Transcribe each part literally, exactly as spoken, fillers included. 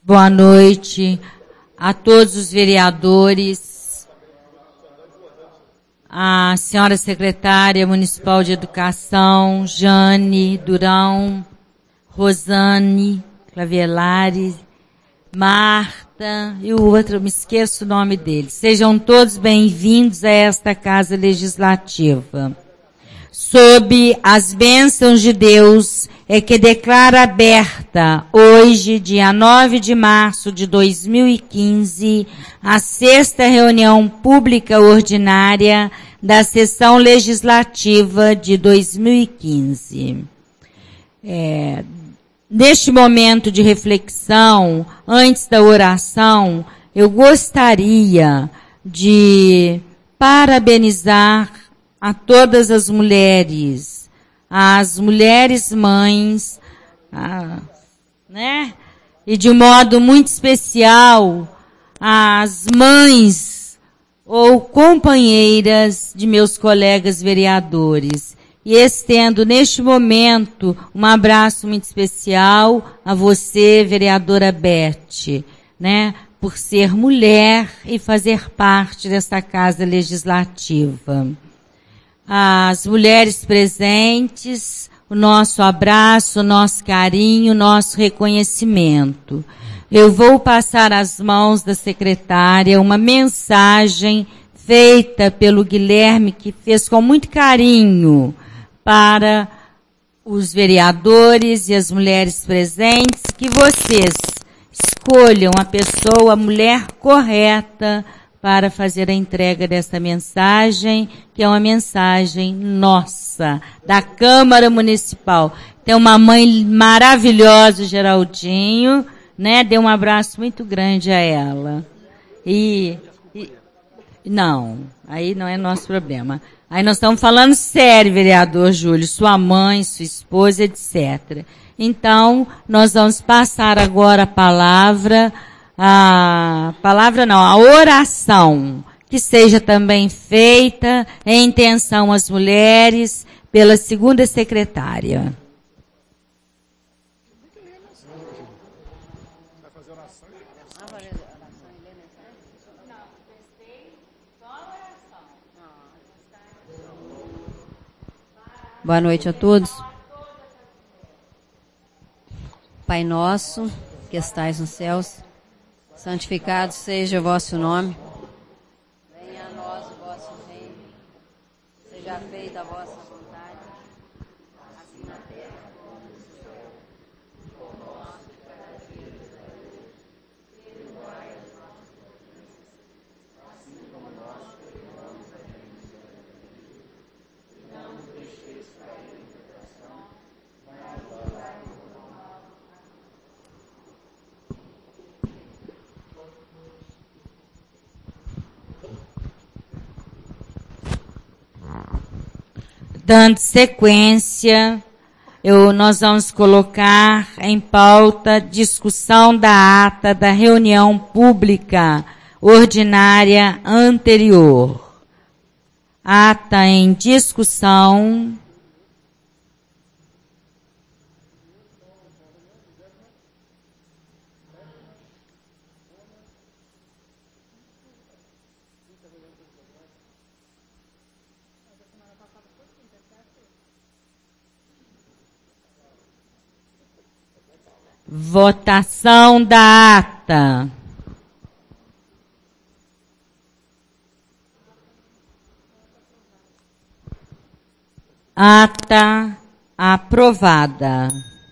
Boa noite a todos os vereadores, a senhora secretária municipal de educação, Jane Durão, Rosane Clavelares, Marta e o outro, me esqueço o nome dele. Sejam todos bem-vindos a esta Casa Legislativa. Sob as bênçãos de Deus, é que declara aberta, hoje, dia nove de março de dois mil e quinze, a sexta reunião pública ordinária da sessão legislativa de dois mil e quinze. É, neste momento de reflexão, antes da oração, eu gostaria de parabenizar a todas as mulheres, as mulheres mães, a, né? E de um modo muito especial, as mães ou companheiras de meus colegas vereadores. E estendo neste momento um abraço muito especial a você, vereadora Beth, né? Por ser mulher e fazer parte desta Casa Legislativa. As mulheres presentes, o nosso abraço, o nosso carinho, o nosso reconhecimento. Eu vou passar às mãos da secretária uma mensagem feita pelo Guilherme, que fez com muito carinho para os vereadores e as mulheres presentes, que vocês escolham a pessoa, a mulher correta para fazer a entrega desta mensagem, que é uma mensagem nossa, da Câmara Municipal. Tem uma mãe maravilhosa, Geraldinho, né? Dê um abraço muito grande a ela. E, e não, aí não é nosso problema. Aí nós estamos falando sério, vereador Júlio, sua mãe, sua esposa, etcétera. Então, nós vamos passar agora a palavra, a palavra não, a oração, que seja também feita em intenção às mulheres pela segunda secretária. Boa noite a todos. Pai nosso, que estais nos céus, santificado seja o vosso nome. Venha a nós o vosso reino. Seja feita a vossa vontade, assim na terra como no céu. O pão nosso de cada dia nos dai hoje. Perdoai as nossas ofensas, assim como nós perdoamos a quem nos ofende. E não nos deixeis cair em tentação, mas livrai-nos do mal. Dando sequência, eu, nós vamos colocar em pauta discussão da ata da reunião pública ordinária anterior. Ata em discussão. Votação da ata. Ata aprovada.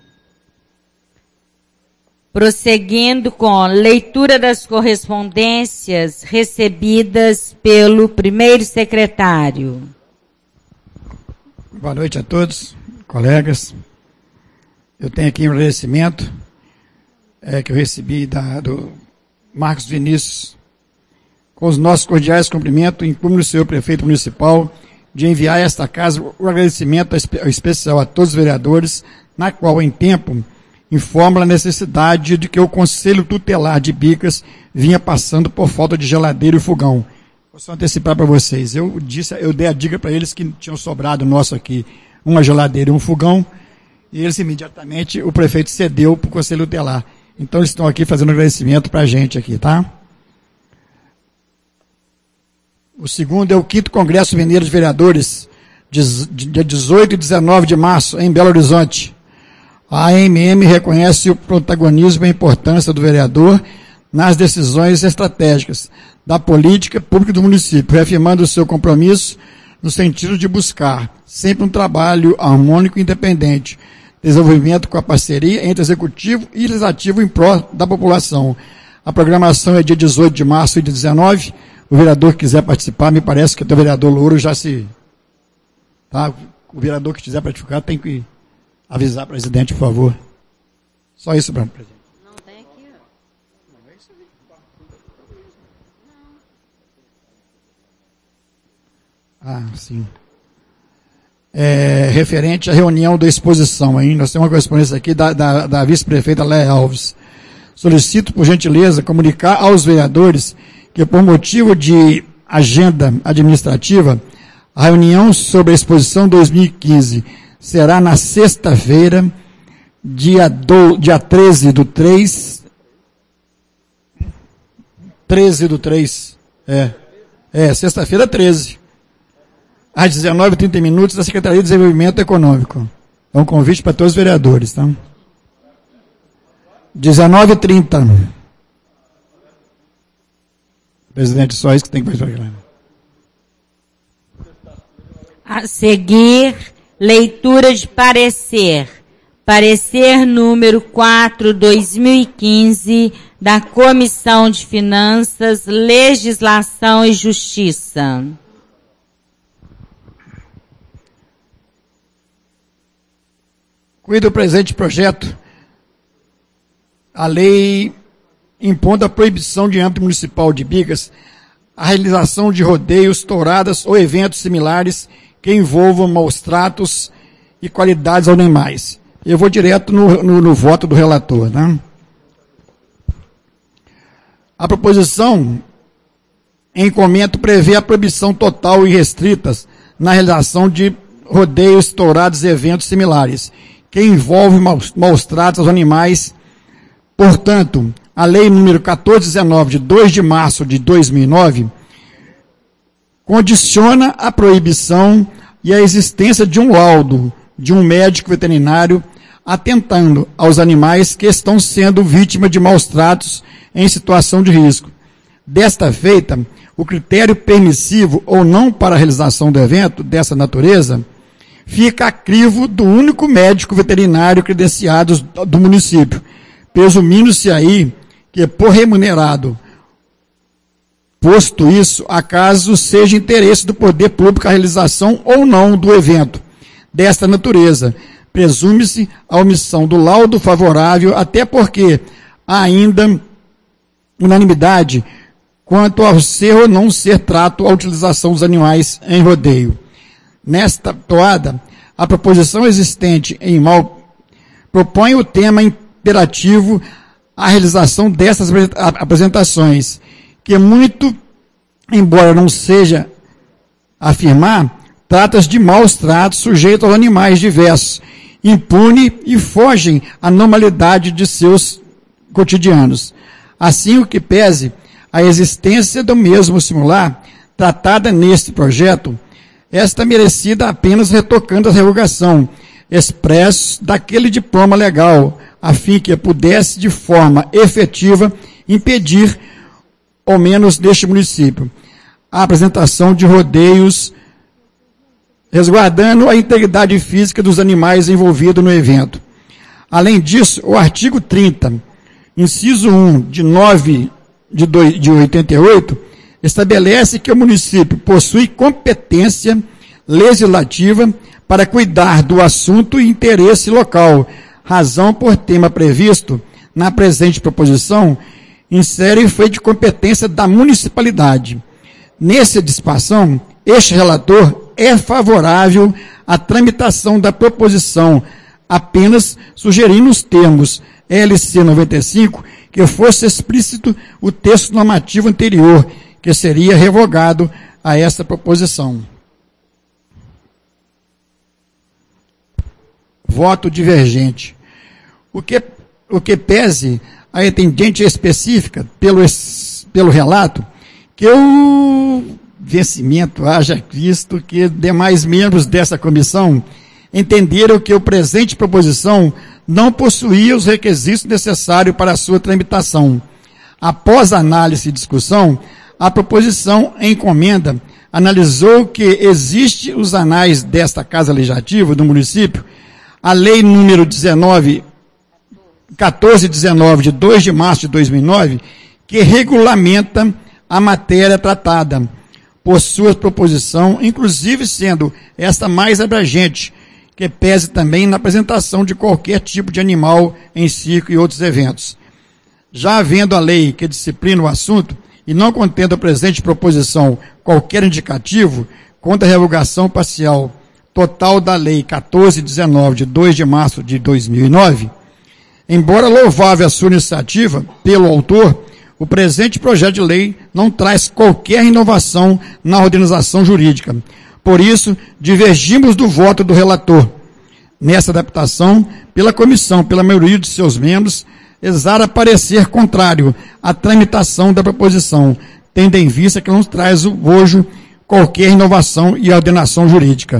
Prosseguindo com leitura das correspondências recebidas pelo primeiro secretário. Boa noite a todos, colegas. Eu tenho aqui um agradecimento é, que eu recebi da, do Marcos Vinícius, com os nossos cordiais cumprimentos, incluindo o senhor prefeito municipal, de enviar a esta casa o agradecimento especial a todos os vereadores, na qual, em tempo, informa a necessidade de que o Conselho Tutelar de Bicas vinha passando por falta de geladeira e fogão. Vou só antecipar para vocês. Eu disse, eu dei a dica para eles que tinham sobrado nosso aqui uma geladeira e um fogão, e eles imediatamente, o prefeito cedeu para o Conselho Tutelar. Então eles estão aqui fazendo um agradecimento para a gente aqui, tá? O segundo é o quinto Congresso Mineiro de Vereadores, dia dezoito e dezenove de março, em Belo Horizonte. A A M M reconhece o protagonismo e a importância do vereador nas decisões estratégicas da política pública do município, reafirmando o seu compromisso no sentido de buscar sempre um trabalho harmônico e independente, desenvolvimento com a parceria entre executivo e legislativo em prol da população. A programação é dia dezoito de março e dia dezenove. O vereador que quiser participar, me parece que o vereador Louro já se... Tá? O vereador que quiser participar tem que avisar o presidente, por favor. Só isso, para o presidente. Não tem aqui, ó. Não, é isso aí. Ah, sim. É, referente à reunião da exposição, hein? Nós temos uma correspondência aqui da, da, da vice-prefeita Léa Alves. Solicito, por gentileza, comunicar aos vereadores que, por motivo de agenda administrativa, a reunião sobre a exposição dois mil e quinze será na sexta-feira, dia, do, dia treze do três. treze do três. É, é sexta-feira treze. Às dezenove e trinta minutos, da Secretaria de Desenvolvimento Econômico. É um convite para todos os vereadores, tá? dezenove e trinta. Presidente, só isso que tem que fazer. A seguir, leitura de parecer. Parecer número quatro, dois mil e quinze, da Comissão de Finanças, Legislação e Justiça. Cuida o presente projeto, a lei impondo a proibição de âmbito municipal de Bigas a realização de rodeios, touradas ou eventos similares que envolvam maus tratos e qualidades aos animais. Eu vou direto no, no, no voto do relator, né? A proposição em comento prevê a proibição total e restritas na realização de rodeios, touradas e eventos similares que envolvem maus, maus tratos aos animais. Portanto, a lei número quatorze dezenove, de dois de março de dois mil e nove, condiciona a proibição e a existência de um laudo de um médico veterinário atentando aos animais que estão sendo vítimas de maus tratos em situação de risco. Desta feita, o critério permissivo ou não para a realização do evento dessa natureza fica a crivo do único médico veterinário credenciado do município, presumindo-se aí que, por remunerado, posto isso, acaso seja interesse do poder público a realização ou não do evento desta natureza, presume-se a omissão do laudo favorável, até porque há ainda unanimidade quanto ao ser ou não ser trato à utilização dos animais em rodeio. Nesta toada, a proposição existente em mal propõe o tema imperativo à realização dessas apresentações, que muito, embora não seja afirmar, trata-se de maus tratos sujeitos aos animais diversos, impune e fogem à normalidade de seus cotidianos. Assim, o que pese a existência do mesmo similar, tratada neste projeto, esta merecida apenas retocando a revogação expresso daquele diploma legal, a fim que pudesse, de forma efetiva, impedir, ao menos neste município, a apresentação de rodeios, resguardando a integridade física dos animais envolvidos no evento. Além disso, o artigo trinta, inciso um, de nove de oitenta e oito, estabelece que o município possui competência legislativa para cuidar do assunto e interesse local, razão por tema previsto na presente proposição, insere efeito de competência da municipalidade. Nessa disposição, este relator é favorável à tramitação da proposição, apenas sugerindo os termos L C noventa e cinco que fosse explícito o texto normativo anterior, que seria revogado a esta proposição. Voto divergente. O que, o que pese a entendente específica, pelo, pelo relato, que o vencimento haja visto que demais membros dessa comissão entenderam que o presente proposição não possuía os requisitos necessários para a sua tramitação. Após análise e discussão, a proposição em comenda analisou que existe os anais desta Casa Legislativa do município, a lei número dezenove, quatorze dezenove, de dois de março de dois mil e nove, que regulamenta a matéria tratada por sua proposição, inclusive sendo esta mais abrangente, que pese também na apresentação de qualquer tipo de animal em circo e outros eventos. Já havendo a lei que disciplina o assunto, e não contendo a presente proposição qualquer indicativo contra a revogação parcial total da lei quatorze dezenove, de dois de março de dois mil e nove, embora louvável a sua iniciativa pelo autor, o presente projeto de lei não traz qualquer inovação na organização jurídica. Por isso, divergimos do voto do relator. Nessa adaptação, pela comissão, pela maioria de seus membros, exara parecer contrário à tramitação da proposição, tendo em vista que não traz hoje qualquer inovação e ordenação jurídica.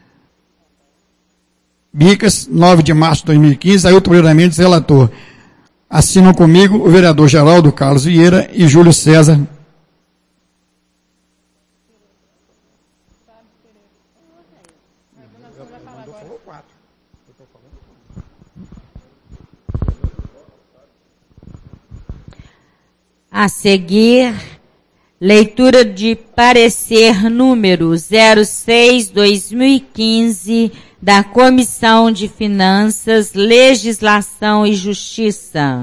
Bicas, nove de março de dois mil e quinze, Ailton Moreira Mendes, relator. Assinam comigo o vereador Geraldo Carlos Vieira e Júlio César. A seguir, leitura de parecer número zero seis, dois mil e quinze, da Comissão de Finanças, Legislação e Justiça.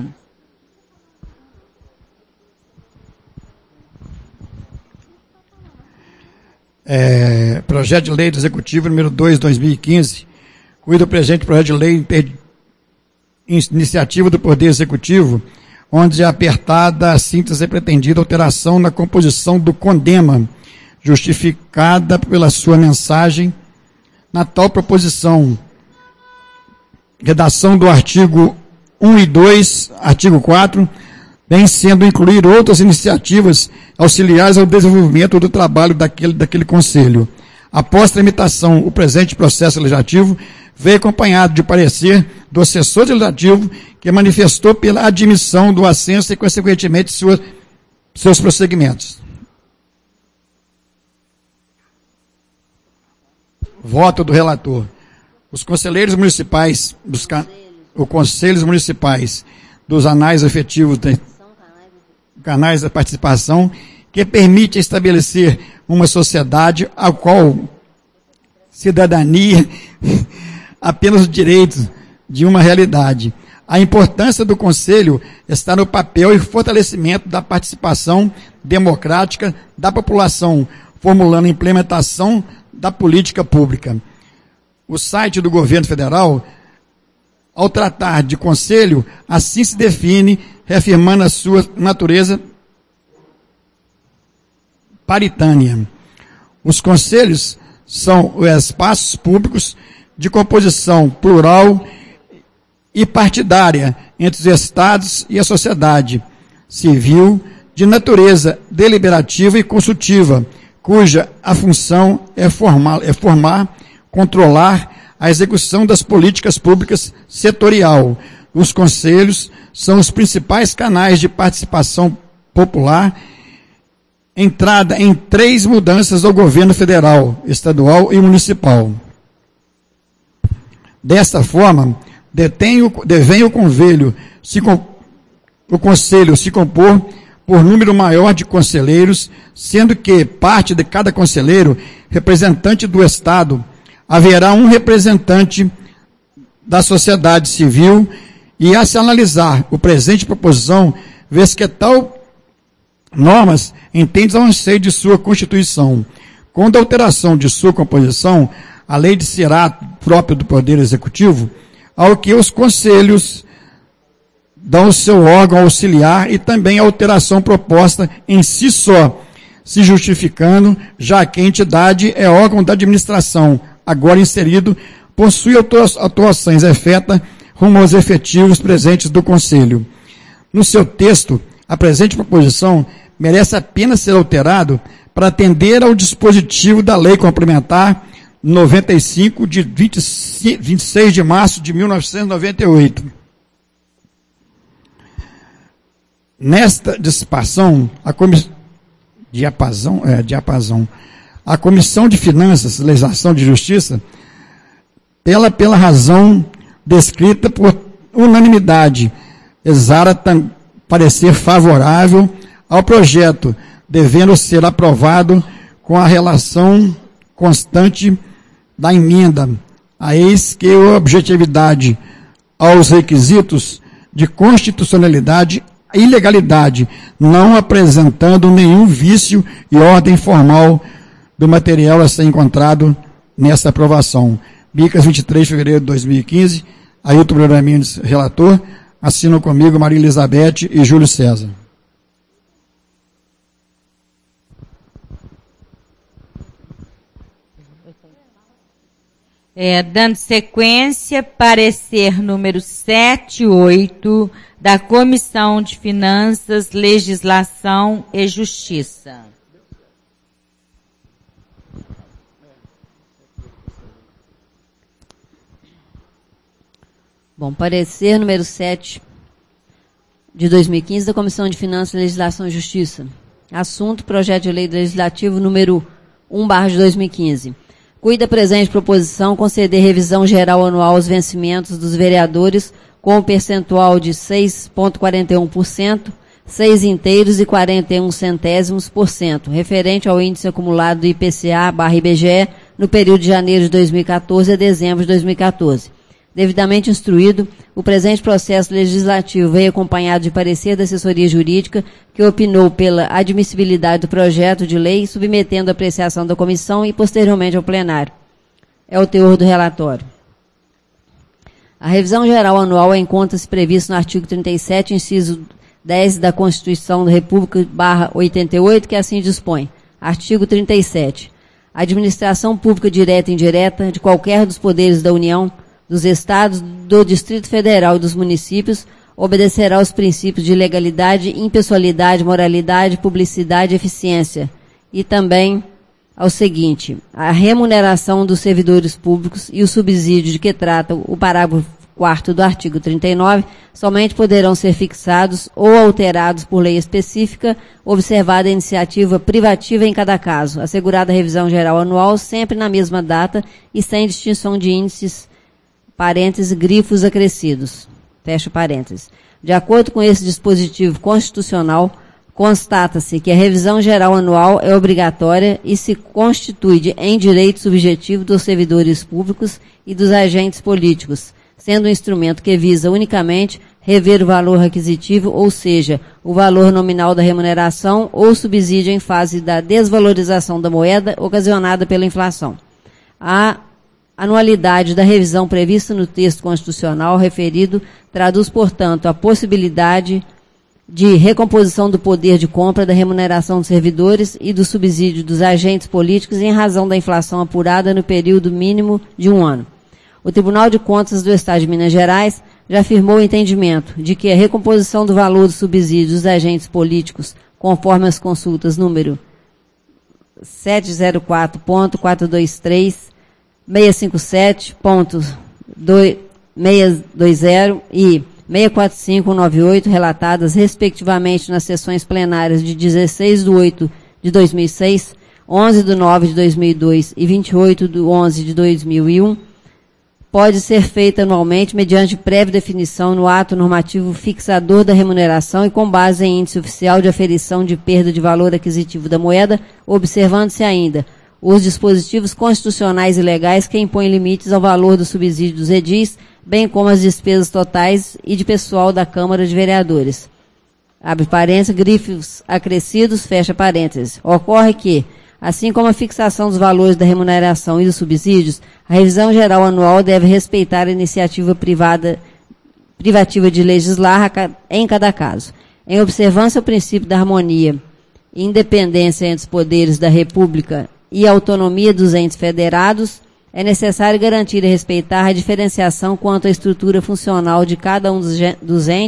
É, projeto de lei do Executivo número dois, dois mil e quinze, cuida o presente projeto de lei inter, iniciativa do Poder Executivo, onde é apertada a síntese e pretendida alteração na composição do CONDEMA, justificada pela sua mensagem. Na tal proposição, redação do artigo um e dois, artigo quatro, vem sendo incluir outras iniciativas auxiliares ao desenvolvimento do trabalho daquele, daquele conselho. Após tramitação, o presente processo legislativo veio acompanhado de parecer do assessor legislativo, que manifestou pela admissão do assenso e, consequentemente, sua, seus prosseguimentos. Voto do relator. Os conselheiros municipais, dos can... os conselhos municipais dos anais efetivos, de... canais de participação, que permite estabelecer uma sociedade a qual cidadania apenas os direitos de uma realidade. A importância do Conselho está no papel e fortalecimento da participação democrática da população, formulando a implementação da política pública. O site do governo federal, ao tratar de conselho, assim se define, reafirmando a sua natureza paritânea. Os conselhos são espaços públicos de composição plural e partidária entre os estados e a sociedade civil, de natureza deliberativa e consultiva, cuja a função é formar, é formar, controlar a execução das políticas públicas setorial. Os conselhos são os principais canais de participação popular, entrada em três mudanças ao governo federal, estadual e municipal. Desta forma, detém o, devém o conselho se, o conselho se compor por número maior de conselheiros, sendo que parte de cada conselheiro, representante do Estado, haverá um representante da sociedade civil, e a se analisar o presente proposição, vê que tal normas entende ao anseio de sua Constituição. Quando a alteração de sua composição, a lei de será própria do Poder Executivo, ao que os conselhos dão o seu órgão auxiliar e também a alteração proposta em si só, se justificando, já que a entidade é órgão da administração, agora inserido, possui atuações efetas rumo aos efetivos presentes do Conselho. No seu texto, a presente proposição merece apenas ser alterado para atender ao dispositivo da Lei Complementar noventa e cinco, de vinte e seis de março de mil novecentos e noventa e oito. Nesta dispação, a comissão, diapasão, é, diapasão, a Comissão de Finanças, Legislação de Justiça, ela pela razão descrita por unanimidade, exara parecer favorável ao projeto, devendo ser aprovado com a relação constante da emenda, a eis que a objetividade aos requisitos de constitucionalidade e legalidade, não apresentando nenhum vício e ordem formal do material a ser encontrado nessa aprovação. Bicas, vinte e três de fevereiro de dois mil e quinze, Ailton Moreira Mendes, relator, assinam comigo Maria Elizabeth e Júlio César. É, dando sequência, parecer número sete e oito da Comissão de Finanças, Legislação e Justiça. Bom, parecer número sete de dois mil e quinze da Comissão de Finanças, Legislação e Justiça. Assunto, projeto de lei legislativo número um barra de dois mil e quinze. Cuida a presente proposição conceder revisão geral anual aos vencimentos dos vereadores com o percentual de seis vírgula quarenta e um por cento, seis inteiros e quarenta e um centésimos por cento, referente ao índice acumulado do I P C A barra I B G E no período de janeiro de dois mil e quatorze a dezembro de dois mil e quatorze. Devidamente instruído, o presente processo legislativo veio acompanhado de parecer da assessoria jurídica, que opinou pela admissibilidade do projeto de lei, submetendo a apreciação da comissão e posteriormente ao plenário. É o teor do relatório. A revisão geral anual encontra-se prevista no artigo trinta e sete, inciso dez da Constituição da República, barra oitenta e oito, que assim dispõe. Artigo trinta e sete. A administração pública direta e indireta de qualquer dos poderes da União, dos Estados, do Distrito Federal e dos municípios, obedecerá aos princípios de legalidade, impessoalidade, moralidade, publicidade e eficiência. E também ao seguinte: a remuneração dos servidores públicos e o subsídio de que trata o parágrafo quarto do artigo trinta e nove somente poderão ser fixados ou alterados por lei específica, observada a iniciativa privativa em cada caso, assegurada a revisão geral anual sempre na mesma data e sem distinção de índices, parênteses, grifos acrescidos, fecha parênteses. De acordo com esse dispositivo constitucional, constata-se que a revisão geral anual é obrigatória e se constitui de, em direito subjetivo dos servidores públicos e dos agentes políticos, sendo um instrumento que visa unicamente rever o valor requisitivo, ou seja, o valor nominal da remuneração ou subsídio em fase da desvalorização da moeda ocasionada pela inflação. A anualidade da revisão prevista no texto constitucional referido traduz, portanto, a possibilidade de recomposição do poder de compra da remuneração dos servidores e do subsídio dos agentes políticos em razão da inflação apurada no período mínimo de um ano. O Tribunal de Contas do Estado de Minas Gerais já afirmou o entendimento de que a recomposição do valor do subsídio dos agentes políticos, conforme as consultas número sete zero quatro ponto quatrocentos e vinte e três, seiscentos e cinquenta e sete ponto seiscentos e vinte e seis quatro cinco nove oito, relatadas respectivamente nas sessões plenárias de dezesseis de oito de dois mil e seis, onze de nove de dois mil e dois e vinte e oito de onze de dois mil e um, pode ser feita anualmente mediante prévia definição no ato normativo fixador da remuneração e com base em índice oficial de aferição de perda de valor aquisitivo da moeda, observando-se ainda os dispositivos constitucionais e legais que impõem limites ao valor do subsídio dos edis, bem como as despesas totais e de pessoal da Câmara de Vereadores. Abre parênteses, grifos acrescidos, fecha parênteses. Ocorre que, assim como a fixação dos valores da remuneração e dos subsídios, a revisão geral anual deve respeitar a iniciativa privada, privativa de legislar em cada caso. Em observância ao princípio da harmonia e independência entre os poderes da República e a autonomia dos entes federados, é necessário garantir e respeitar a diferenciação quanto à estrutura funcional de cada um dos entes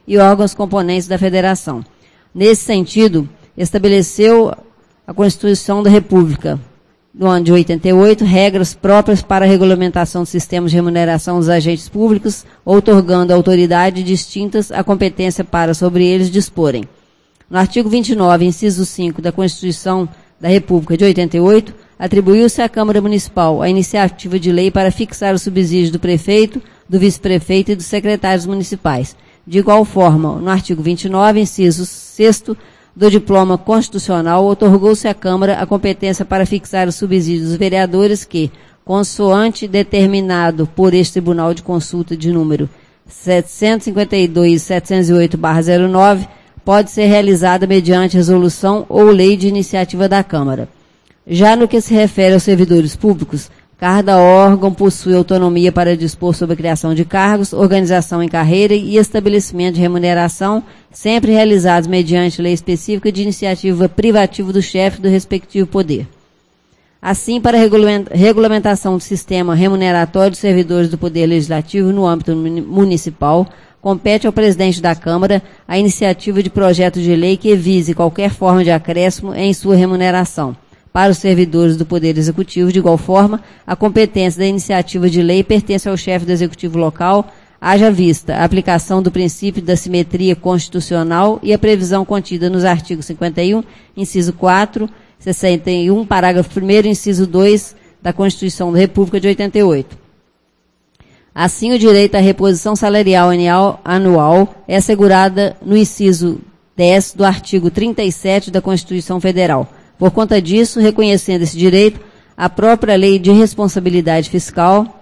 e órgãos componentes da Federação. Nesse sentido, estabeleceu a Constituição da República, do ano de oitenta e oito, regras próprias para a regulamentação do sistema de remuneração dos agentes públicos, outorgando à autoridade distintas a competência para, sobre eles, disporem. No artigo vinte e nove, inciso cinco da Constituição da República de oitenta e oito, atribuiu-se à Câmara Municipal a iniciativa de lei para fixar o subsídio do prefeito, do vice-prefeito e dos secretários municipais. De igual forma, no artigo vinte e nove, inciso sexto do diploma constitucional, outorgou-se à Câmara a competência para fixar o subsídio dos vereadores que, consoante determinado por este Tribunal de Consulta de número setecentos e cinquenta e dois, setecentos e oito barra zero nove, pode ser realizada mediante resolução ou lei de iniciativa da Câmara. Já no que se refere aos servidores públicos, cada órgão possui autonomia para dispor sobre a criação de cargos, organização em carreira e estabelecimento de remuneração, sempre realizados mediante lei específica de iniciativa privativa do chefe do respectivo poder. Assim, para a regulamentação do sistema remuneratório dos servidores do Poder Legislativo no âmbito municipal, compete ao presidente da Câmara a iniciativa de projeto de lei que vise qualquer forma de acréscimo em sua remuneração. Para os servidores do Poder Executivo, de igual forma, a competência da iniciativa de lei pertence ao chefe do Executivo local, haja vista a aplicação do princípio da simetria constitucional e a previsão contida nos artigos cinquenta e um, inciso quatro, sessenta e um, parágrafo primeiro, inciso dois da Constituição da República de oitenta e oito. Assim, o direito à reposição salarial anual é assegurada no inciso dez do artigo trinta e sete da Constituição Federal. Por conta disso, reconhecendo esse direito, a própria Lei de Responsabilidade Fiscal,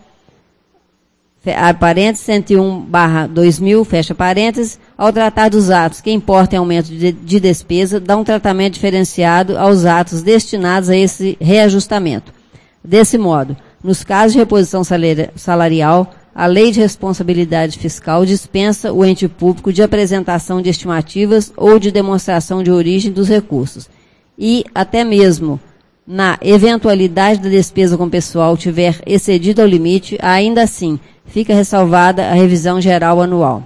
parênteses, cento e um barra dois mil, fecha parênteses, ao tratar dos atos que importem aumento de, de despesa, dá um tratamento diferenciado aos atos destinados a esse reajustamento. Desse modo, nos casos de reposição salarial, a Lei de Responsabilidade Fiscal dispensa o ente público de apresentação de estimativas ou de demonstração de origem dos recursos. E, até mesmo, na eventualidade da despesa com pessoal tiver excedido ao limite, ainda assim, fica ressalvada a revisão geral anual.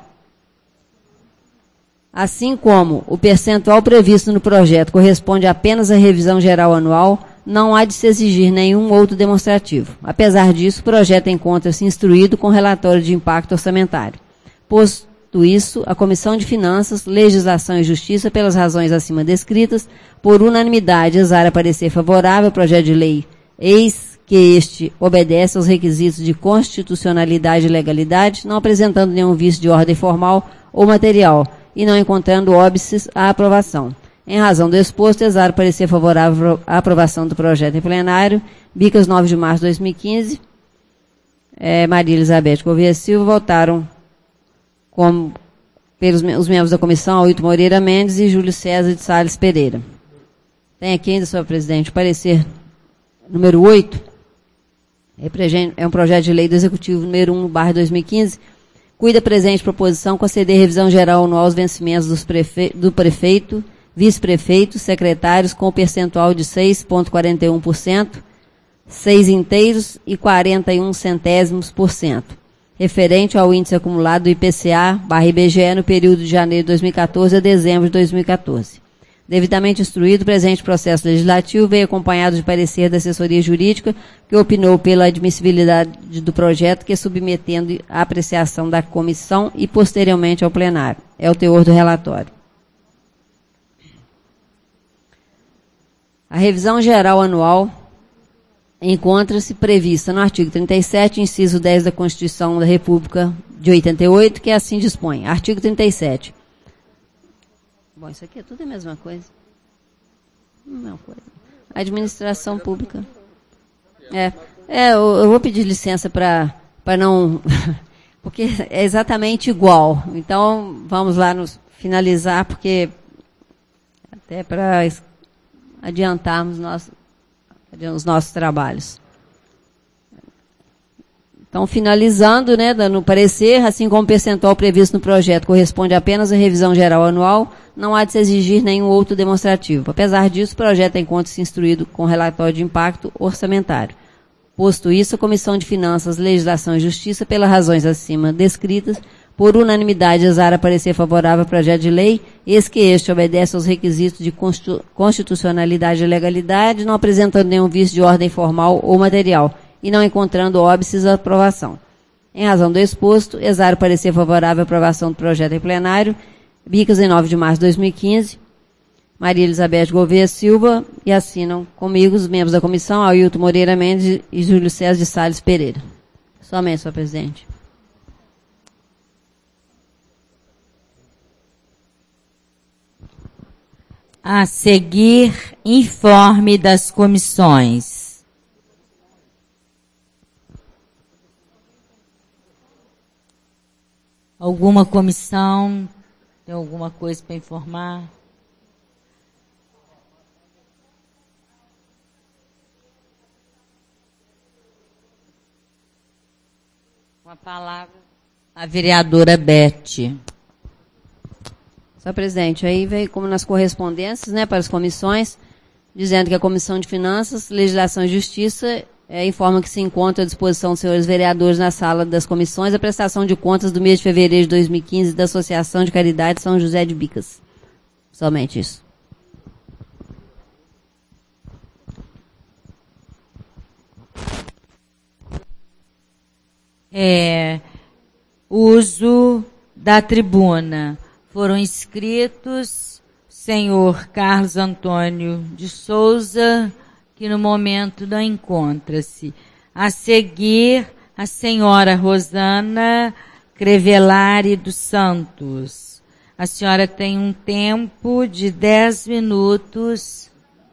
Assim como o percentual previsto no projeto corresponde apenas à revisão geral anual, não há de se exigir nenhum outro demonstrativo. Apesar disso, o projeto encontra-se instruído com relatório de impacto orçamentário. Posto isso, a Comissão de Finanças, Legislação e Justiça, pelas razões acima descritas, por unanimidade, exara parecer favorável ao projeto de lei, eis que este obedece aos requisitos de constitucionalidade e legalidade, não apresentando nenhum vício de ordem formal ou material, e não encontrando óbices à aprovação. Em razão do exposto, exara parecer favorável à aprovação do projeto em plenário, Bicas, nove de março de dois mil e quinze, é, Maria Elizabeth Gouveia Silva votaram como pelos os membros da comissão, Ailton Moreira Mendes e Júlio César de Salles Pereira. Tem aqui ainda, senhor presidente, o parecer número oito, é um projeto de lei do Executivo número um, barra dois mil e quinze, cuida presente proposição conceder revisão geral anual aos vencimentos dos prefe, do prefeito, vice-prefeito, secretários com percentual de seis vírgula quarenta e um por cento, seis inteiros e quarenta e um centésimos por cento. Referente ao índice acumulado do I P C A barra I B G E no período de janeiro de dois mil e quatorze a dezembro de dois mil e quatorze. Devidamente instruído, o presente processo legislativo veio acompanhado de parecer da assessoria jurídica, que opinou pela admissibilidade do projeto, que submetendo à apreciação da comissão e posteriormente ao plenário. É o teor do relatório. A revisão geral anual encontra-se prevista no artigo trinta e sete, inciso dez da Constituição da República de oitenta e oito, que assim dispõe. Artigo trinta e sete. Bom, isso aqui é tudo a mesma coisa. Não coisa. Administração pública. É, é eu, eu vou pedir licença para para não... porque é exatamente igual. Então, vamos lá nos finalizar, porque até para adiantarmos nosso... os nossos trabalhos. Então, finalizando, né, dando parecer, assim como o percentual previsto no projeto corresponde apenas à revisão geral anual, não há de se exigir nenhum outro demonstrativo. Apesar disso, o projeto encontra-se instruído com relatório de impacto orçamentário. Posto isso, a Comissão de Finanças, Legislação e Justiça, pelas razões acima descritas, Por unanimidade, exara parecer favorável ao projeto de lei, eis que este obedece aos requisitos de constitucionalidade e legalidade, não apresentando nenhum vício de ordem formal ou material, e não encontrando óbices à aprovação. Em razão do exposto, exara parecer favorável à aprovação do projeto em plenário, Bicas, em nove de março de dois mil e quinze, Maria Elizabeth Gouveia Silva, e assinam comigo os membros da comissão, Ailton Moreira Mendes e Júlio César de Salles Pereira. Somente, senhor presidente. A seguir, informe das comissões. Alguma comissão tem alguma coisa para informar? Com a palavra, a vereadora Beth. Senhor presidente, aí veio como nas correspondências, né, para as comissões, dizendo que a Comissão de Finanças, Legislação e Justiça é, informa que se encontra à disposição dos senhores vereadores na sala das comissões a prestação de contas do mês de fevereiro de dois mil e quinze da Associação de Caridade São José de Bicas. Somente isso. É, uso da tribuna. Foram inscritos senhor Carlos Antônio de Souza, que no momento não encontra-se. A seguir, a senhora Rosana Crevelari dos Santos. A senhora tem um tempo de dez minutos.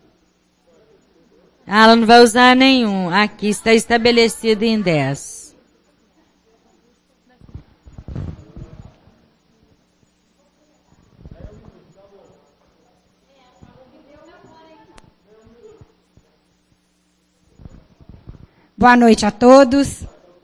Ah, ela não vai usar nenhum. Aqui está estabelecido em dez. Boa noite a todos.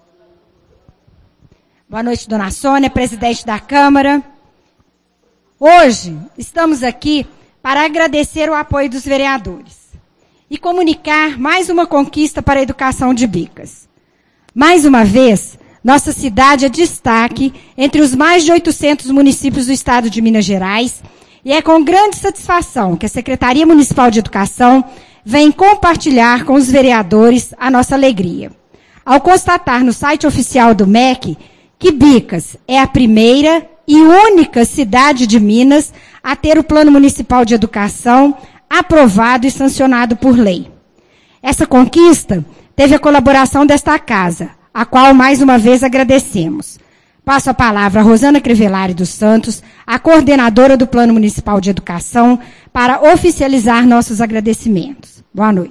Boa noite, dona Sônia, presidente da Câmara. Hoje, estamos aqui para agradecer o apoio dos vereadores e comunicar mais uma conquista para a educação de Bicas. Mais uma vez, nossa cidade é destaque entre os mais de oitocentos municípios do estado de Minas Gerais e é com grande satisfação que a Secretaria Municipal de Educação vem compartilhar com os vereadores a nossa alegria, ao constatar no site oficial do M E C que Bicas é a primeira e única cidade de Minas a ter o Plano Municipal de Educação aprovado e sancionado por lei. Essa conquista teve a colaboração desta casa, a qual mais uma vez agradecemos. Passo a palavra a Rosana Crevelari dos Santos, a coordenadora do Plano Municipal de Educação, para oficializar nossos agradecimentos. Boa noite.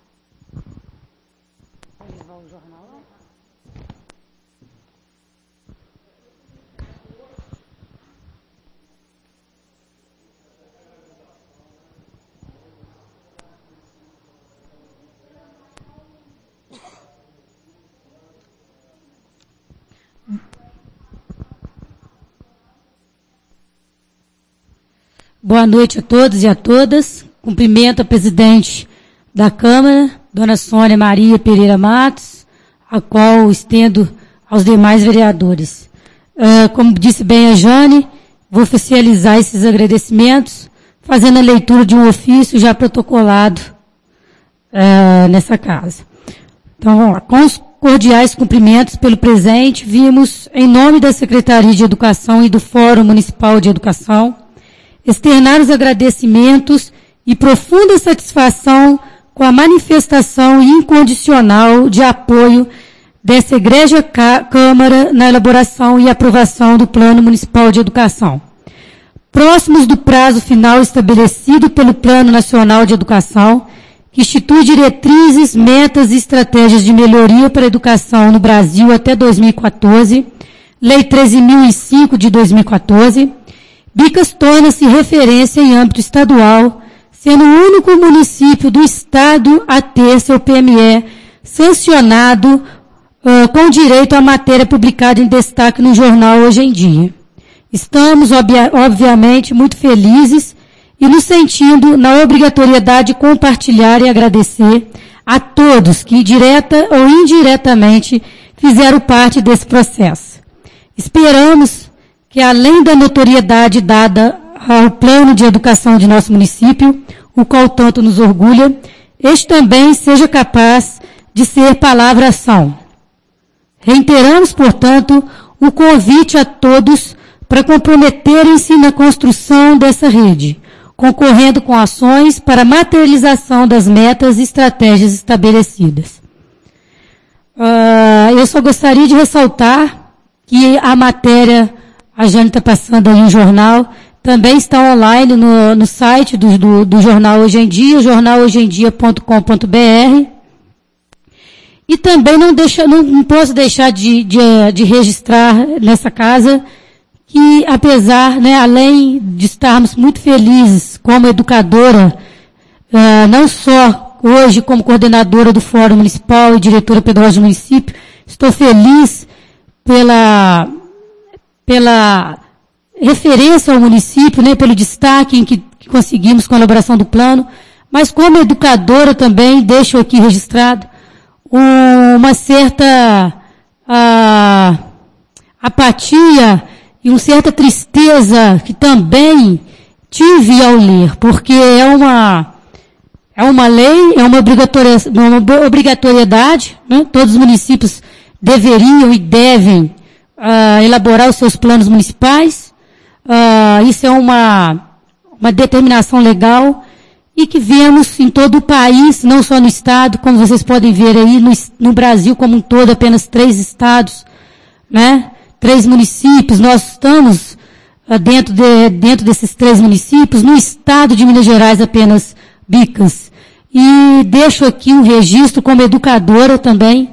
Boa noite a todos e a todas. Cumprimento a presidente da Câmara, dona Sônia Maria Pereira Matos, a qual estendo aos demais vereadores. Uh, como disse bem a Jane, vou oficializar esses agradecimentos, fazendo a leitura de um ofício já protocolado uh, nessa casa. Então, vamos lá. Com os cordiais cumprimentos pelo presente, vimos, em nome da Secretaria de Educação e do Fórum Municipal de Educação, externar os agradecimentos e profunda satisfação com a manifestação incondicional de apoio dessa egrégia Câmara na elaboração e aprovação do Plano Municipal de Educação. Próximos do prazo final estabelecido pelo Plano Nacional de Educação, que institui diretrizes, metas e estratégias de melhoria para a educação no Brasil até dois mil e quatorze, Lei treze mil e cinco de dois mil e quatorze, Bicas torna-se referência em âmbito estadual, sendo o único município do estado a ter seu P M E sancionado uh, com direito à matéria publicada em destaque no jornal Hoje em Dia. Estamos, obvia, obviamente, muito felizes e nos sentindo na obrigatoriedade de compartilhar e agradecer a todos que, direta ou indiretamente, fizeram parte desse processo. Esperamos que, além da notoriedade dada ao plano de educação de nosso município, o qual tanto nos orgulha, este também seja capaz de ser palavra-ação. Reiteramos, portanto, o convite a todos para comprometerem-se na construção dessa rede, concorrendo com ações para a materialização das metas e estratégias estabelecidas. Uh, eu só gostaria de ressaltar que a matéria, a Jane está passando aí no jornal, também está online no, no site do, do, do Jornal Hoje em Dia, jornal hoje em dia ponto com ponto b r. E também não, deixa, não, não posso deixar de, de, de registrar nessa casa que, apesar, né, além de estarmos muito felizes como educadora, uh, não só hoje como coordenadora do Fórum Municipal e diretora pedagógica do município, estou feliz pela, pela referência ao município, né, pelo destaque em que, que conseguimos com a elaboração do plano, mas como educadora também, deixo aqui registrado, uma certa uh, apatia e uma certa tristeza que também tive ao ler, porque é uma, é uma lei, é uma obrigatoriedade, uma obrigatoriedade, né? Todos os municípios deveriam e devem uh, elaborar os seus planos municipais. Uh, isso é uma, uma determinação legal e que vemos em todo o país, não só no estado, como vocês podem ver aí, no, no Brasil como um todo, apenas três estados, né? Três municípios. Nós estamos uh, dentro, de, dentro desses três municípios, no estado de Minas Gerais apenas Bicas. E deixo aqui um registro como educadora também,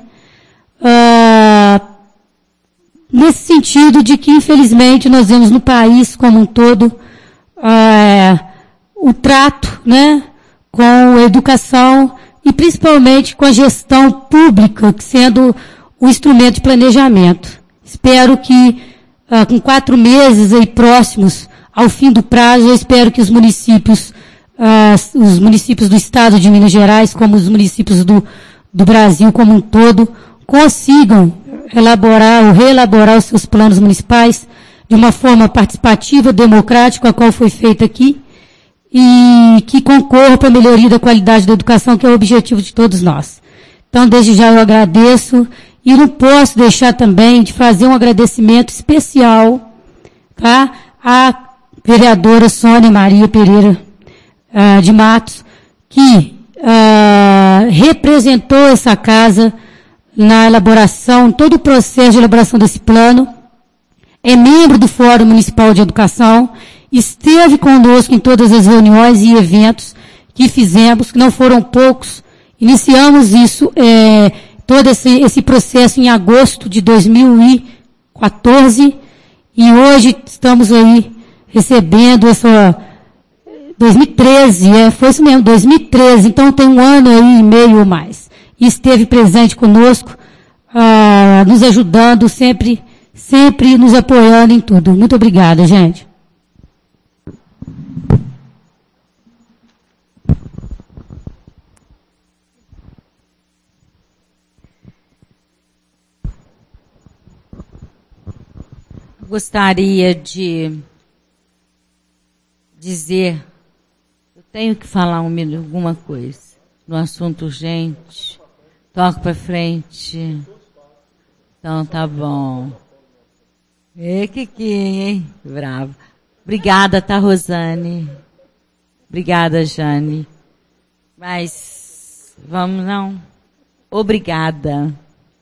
uh, nesse sentido de que, infelizmente, nós vemos no país como um todo uh, o trato, né, com a educação e principalmente com a gestão pública, sendo o instrumento de planejamento. Espero que, uh, com quatro meses aí próximos ao fim do prazo, eu espero que os municípios, uh, os municípios do estado de Minas Gerais, como os municípios do, do Brasil como um todo, consigam elaborar ou reelaborar os seus planos municipais de uma forma participativa, democrática, a qual foi feita aqui, e que concorra para a melhoria da qualidade da educação, que é o objetivo de todos nós. Então, desde já eu agradeço, e não posso deixar também de fazer um agradecimento especial, tá, à vereadora Sônia Maria Pereira uh, de Matos, que uh, representou essa casa na elaboração, todo o processo de elaboração desse plano, é membro do Fórum Municipal de Educação, esteve conosco em todas as reuniões e eventos que fizemos, que não foram poucos. Iniciamos isso, é, todo esse, esse processo em agosto de dois mil e quatorze, e hoje estamos aí recebendo essa, dois mil e treze, é, foi isso mesmo, dois mil e treze, então tem um ano aí e meio ou mais. E esteve presente conosco, ah, nos ajudando, sempre, sempre nos apoiando em tudo. Muito obrigada, gente. Gostaria de dizer, eu tenho que falar um, alguma coisa no assunto urgente. Toco para frente. Então tá bom. É que que, hein? Bravo. Obrigada, tá, Rosane? Obrigada, Jane. Mas, vamos não? Obrigada.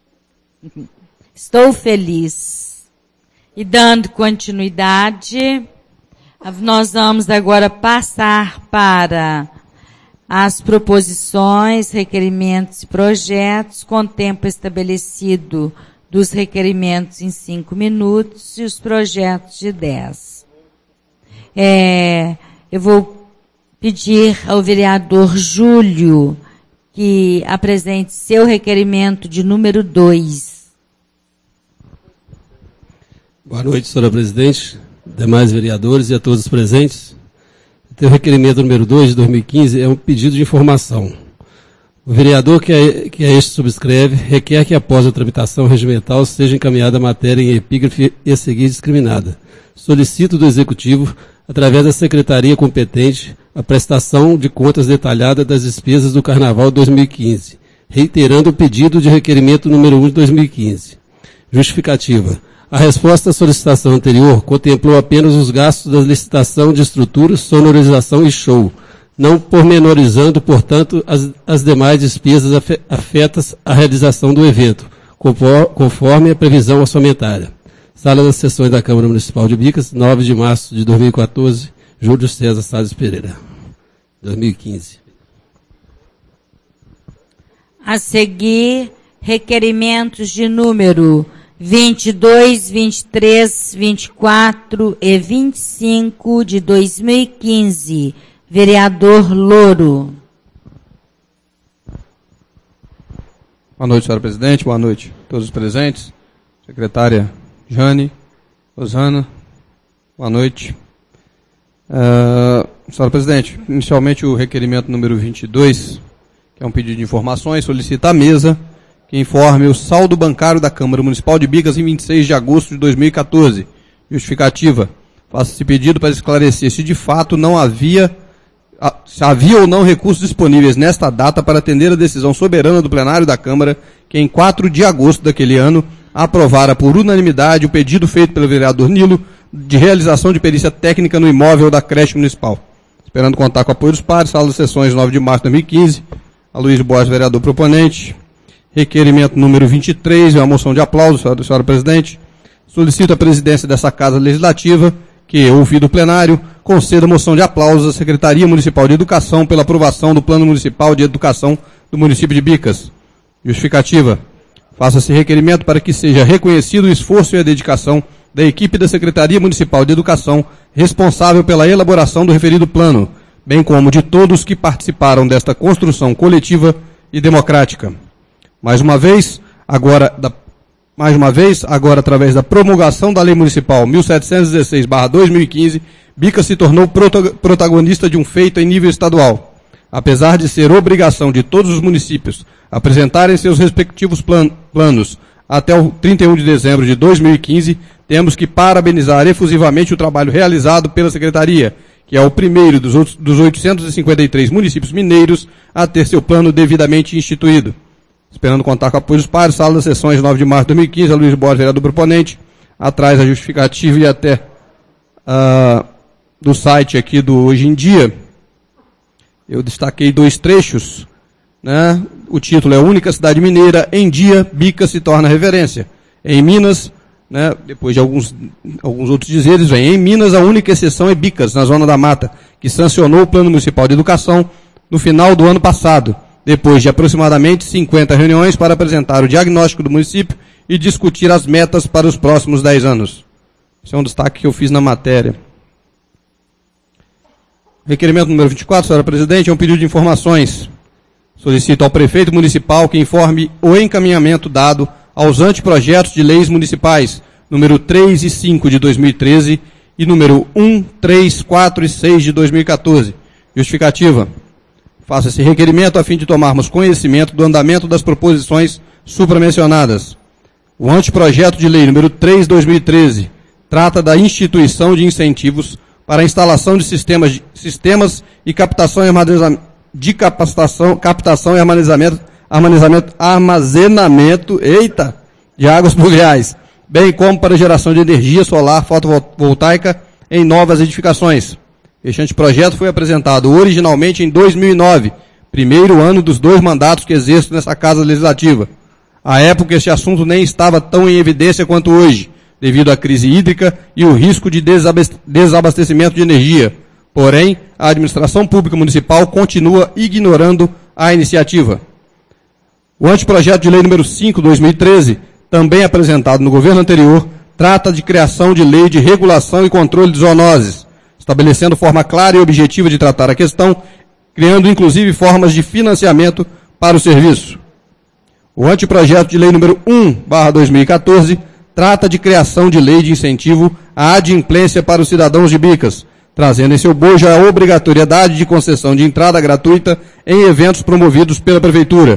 Estou feliz. E dando continuidade, nós vamos agora passar para as proposições, requerimentos e projetos, com tempo estabelecido dos requerimentos em cinco minutos e os projetos de dez. É, eu vou pedir ao vereador Júlio que apresente seu requerimento de número dois. Boa noite, senhora presidente, demais vereadores e a todos os presentes. O requerimento número dois de dois mil e quinze é um pedido de informação. O vereador que a, que a este subscreve requer que, após a tramitação regimental, seja encaminhada a matéria em epígrafe e a seguir discriminada. Solicito do Executivo, através da Secretaria competente, a prestação de contas detalhada das despesas do Carnaval dois mil e quinze, reiterando o pedido de requerimento número um de dois mil e quinze. Justificativa. A resposta à solicitação anterior contemplou apenas os gastos da licitação de estrutura, sonorização e show, não pormenorizando, portanto, as, as demais despesas afetas à realização do evento, conforme a previsão orçamentária. Sala das Sessões da Câmara Municipal de Bicas, nove de março de dois mil e quatorze, Júlio César Salles Pereira, dois mil e quinze. A seguir, requerimentos de número vinte e dois, vinte e três, vinte e quatro e vinte e cinco de dois mil e quinze. Vereador Louro. Boa noite, senhora presidente. Boa noite a todos os presentes. Secretária Jane, Rosana. Boa noite. Uh, senhora presidente, inicialmente o requerimento número vinte e dois, que é um pedido de informações, solicita à mesa que informe o saldo bancário da Câmara Municipal de Bicas em vinte e seis de agosto de dois mil e quatorze. Justificativa. Faça esse pedido para esclarecer se de fato não havia se havia ou não recursos disponíveis nesta data para atender a decisão soberana do plenário da Câmara, que em quatro de agosto daquele ano aprovara por unanimidade o pedido feito pelo vereador Nilo de realização de perícia técnica no imóvel da creche municipal. Esperando contar com o apoio dos pares, sala de sessões nove de março de dois mil e quinze, Aloysio Borges, vereador proponente. Requerimento número vinte e três, é uma moção de aplauso, senhora, senhora presidente. Solicito a presidência dessa Casa Legislativa que, ouvido o plenário, conceda moção de aplauso à Secretaria Municipal de Educação pela aprovação do Plano Municipal de Educação do município de Bicas. Justificativa. Faça-se requerimento para que seja reconhecido o esforço e a dedicação da equipe da Secretaria Municipal de Educação responsável pela elaboração do referido plano, bem como de todos que participaram desta construção coletiva e democrática. Mais uma vez, agora da Mais uma vez, agora através da promulgação da Lei Municipal mil setecentos e dezesseis barra dois mil e quinze, Bicas se tornou protagonista de um feito em nível estadual. Apesar de ser obrigação de todos os municípios apresentarem seus respectivos plan planos até o trinta e um de dezembro de dois mil e quinze, temos que parabenizar efusivamente o trabalho realizado pela Secretaria, que é o primeiro dos, outros, dos oitocentos e cinquenta e três municípios mineiros a ter seu plano devidamente instituído. Esperando contar com o apoio dos pares, sala das sessões nove de março de dois mil e quinze, Aloysio Borges, vereador proponente, atrás a justificativa e até uh, do site aqui do Hoje em Dia, eu destaquei dois trechos, né? O título é Única Cidade Mineira, em dia, Bicas se torna referência. Em Minas, né, depois de alguns, alguns outros dizeres, vem, em Minas a única exceção é Bicas, na Zona da Mata, que sancionou o Plano Municipal de Educação no final do ano passado, depois de aproximadamente cinquenta reuniões para apresentar o diagnóstico do município e discutir as metas para os próximos dez anos. Esse é um destaque que eu fiz na matéria. Requerimento número vinte e quatro, senhora presidente, é um pedido de informações. Solicito ao prefeito municipal que informe o encaminhamento dado aos anteprojetos de leis municipais, número três e cinco de dois mil e treze e número um, três, quatro e seis de dois mil e quatorze. Justificativa. Faça esse requerimento a fim de tomarmos conhecimento do andamento das proposições supramencionadas. O anteprojeto de lei número três de dois mil e treze trata da instituição de incentivos para a instalação de sistemas, de, sistemas e captação e armazenamento, de capacitação, captação e armazenamento, armazenamento, armazenamento eita, de águas pluviais, bem como para geração de energia solar fotovoltaica em novas edificações. Este anteprojeto foi apresentado originalmente em dois mil e nove, primeiro ano dos dois mandatos que exerço nessa Casa Legislativa. À época, este assunto nem estava tão em evidência quanto hoje, devido à crise hídrica e o risco de desabastecimento de energia. Porém, a administração pública municipal continua ignorando a iniciativa. O anteprojeto de lei número cinco de dois mil e treze, também apresentado no governo anterior, trata de criação de lei de regulação e controle de zoonoses, estabelecendo forma clara e objetiva de tratar a questão, criando inclusive formas de financiamento para o serviço. O anteprojeto de lei número um barra dois mil e quatorze trata de criação de lei de incentivo à adimplência para os cidadãos de Bicas, trazendo em seu bojo a obrigatoriedade de concessão de entrada gratuita em eventos promovidos pela Prefeitura.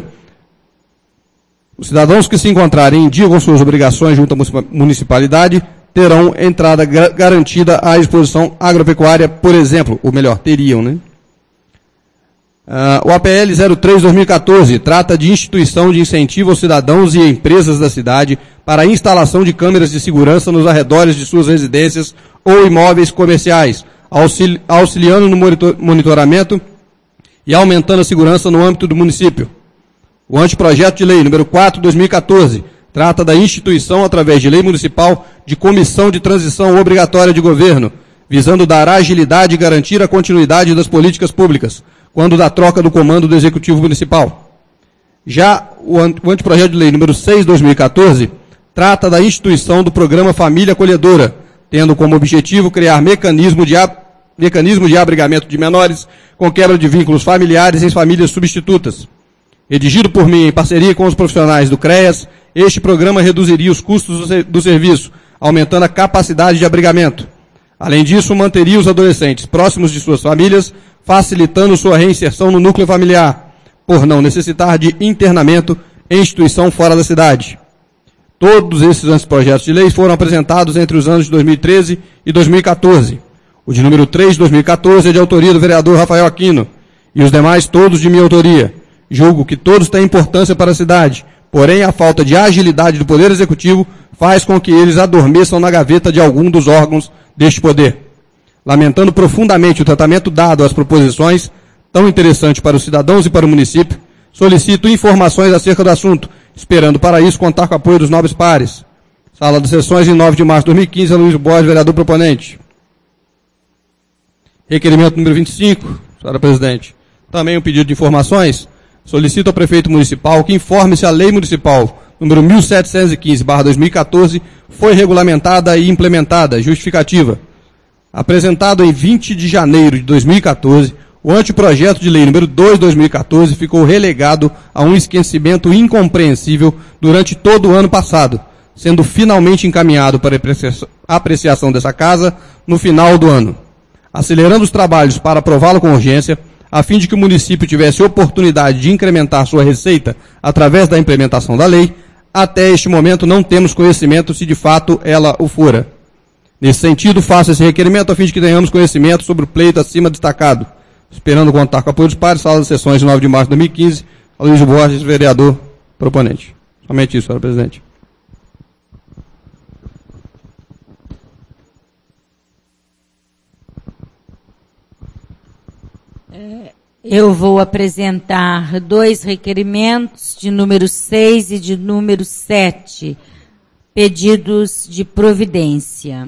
Os cidadãos que se encontrarem em dia com suas obrigações junto à municipalidade terão entrada garantida à exposição agropecuária, por exemplo, ou melhor, teriam, né? Uh, o A P L zero três barra dois mil e quatorze trata de instituição de incentivo aos cidadãos e empresas da cidade para a instalação de câmeras de segurança nos arredores de suas residências ou imóveis comerciais, auxili auxiliando no monitor monitoramento e aumentando a segurança no âmbito do município. O anteprojeto de lei número quatro barra dois mil e quatorze trata da instituição, através de lei municipal, de comissão de transição obrigatória de governo, visando dar agilidade e garantir a continuidade das políticas públicas, quando da troca do comando do Executivo Municipal. Já o anteprojeto de lei número seis barra dois mil e quatorze trata da instituição do programa Família Acolhedora, tendo como objetivo criar mecanismo de, mecanismo de abrigamento de menores com quebra de vínculos familiares em famílias substitutas. Redigido por mim em parceria com os profissionais do CREAS, este programa reduziria os custos do, do serviço, aumentando a capacidade de abrigamento. Além disso, manteria os adolescentes próximos de suas famílias, facilitando sua reinserção no núcleo familiar, por não necessitar de internamento em instituição fora da cidade. Todos esses anteprojetos de lei foram apresentados entre os anos de dois mil e treze e dois mil e quatorze. O de número três de dois mil e quatorze é de autoria do vereador Rafael Aquino, e os demais todos de minha autoria. Julgo que todos têm importância para a cidade, porém a falta de agilidade do Poder Executivo faz com que eles adormeçam na gaveta de algum dos órgãos deste poder. Lamentando profundamente o tratamento dado às proposições, tão interessante para os cidadãos e para o município, solicito informações acerca do assunto, esperando para isso contar com o apoio dos nobres pares. Sala de Sessões, em nove de março de dois mil e quinze, Luiz Borges, vereador proponente. Requerimento número vinte e cinco, senhora presidente. Também um pedido de informações. Solicito ao prefeito municipal que informe se a lei municipal número mil setecentos e quinze barra dois mil e quatorze foi regulamentada e implementada. Justificativa. Apresentado em vinte de janeiro de dois mil e quatorze, o anteprojeto de lei número dois barra dois mil e quatorze ficou relegado a um esquecimento incompreensível durante todo o ano passado, sendo finalmente encaminhado para apreciação dessa casa no final do ano. Acelerando os trabalhos para aprová-lo com urgência, a fim de que o município tivesse oportunidade de incrementar sua receita através da implementação da lei, até este momento não temos conhecimento se de fato ela o fora. Nesse sentido, faço esse requerimento a fim de que tenhamos conhecimento sobre o pleito acima destacado. Esperando contar com o apoio dos pares, sala de sessões de nove de março de dois mil e quinze, Aloysio Borges, vereador proponente. Somente isso, senhora presidente. Eu vou apresentar dois requerimentos de número seis e de número sete, pedidos de providência.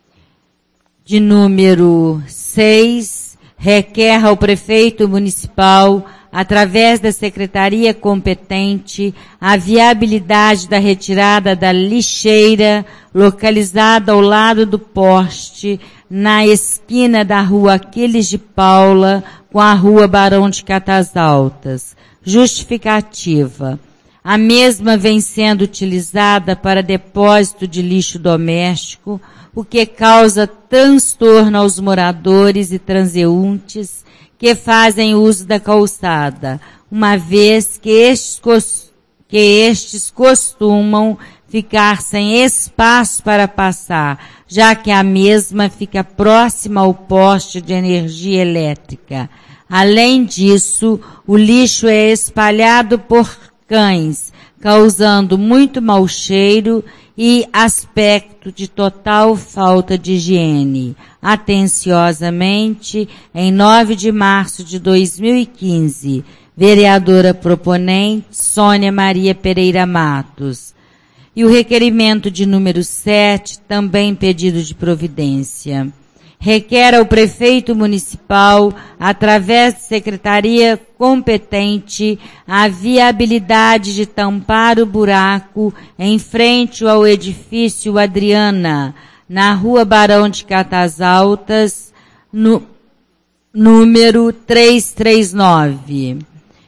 De número seis, requer ao prefeito municipal, através da secretaria competente, a viabilidade da retirada da lixeira localizada ao lado do poste, na esquina da rua Aquiles de Paula, com a rua Barão de Catas Altas. Justificativa. A mesma vem sendo utilizada para depósito de lixo doméstico, o que causa transtorno aos moradores e transeuntes que fazem uso da calçada, uma vez que estes, que estes costumam ficar sem espaço para passar, já que a mesma fica próxima ao poste de energia elétrica. Além disso, o lixo é espalhado por cães, causando muito mau cheiro e aspecto de total falta de higiene. Atenciosamente, em nove de março de dois mil e quinze, vereadora proponente Sônia Maria Pereira Matos. E o requerimento de número sete, também pedido de providência. Requer ao prefeito municipal, através de secretaria competente, a viabilidade de tampar o buraco em frente ao edifício Adriana, na rua Barão de Catas Altas, no, número trezentos e trinta e nove.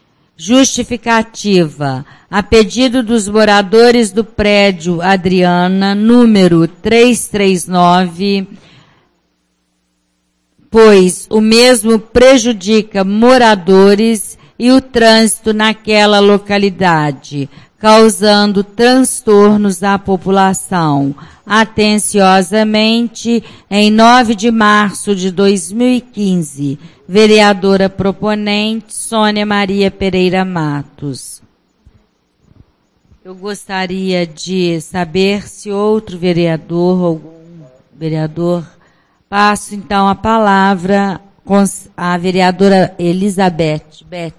Justificativa. A pedido dos moradores do prédio Adriana, número trezentos e trinta e nove, pois o mesmo prejudica moradores e o trânsito naquela localidade, causando transtornos à população. Atenciosamente, em nove de março de dois mil e quinze, vereadora proponente Sônia Maria Pereira Matos. Eu gostaria de saber se outro vereador, algum vereador, passo então a palavra com a vereadora Elizabeth. Beth.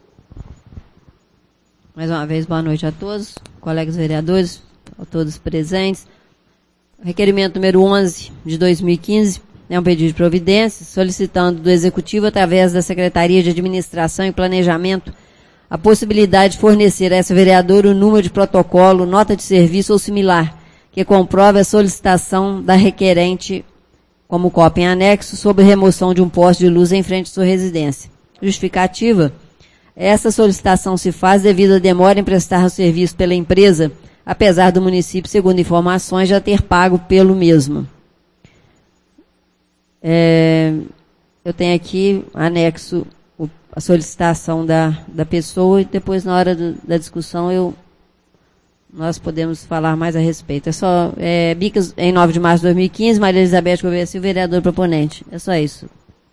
Mais uma vez, boa noite a todos, colegas vereadores, a todos presentes. Requerimento número onze de dois mil e quinze é um pedido de providência, solicitando do Executivo, através da Secretaria de Administração e Planejamento, a possibilidade de fornecer a essa vereadora o número de protocolo, nota de serviço ou similar, que comprove a solicitação da requerente, como cópia em anexo, sobre remoção de um poste de luz em frente à sua residência. Justificativa: essa solicitação se faz devido à demora em prestar o serviço pela empresa, apesar do município, segundo informações, já ter pago pelo mesmo. É, eu tenho aqui anexo o, a solicitação da, da pessoa e depois, na hora do, da discussão, eu, nós podemos falar mais a respeito. É só, é, Bicas, em nove de março de dois mil e quinze, Maria Elizabeth Gouveia Silva, vereador proponente. É só isso.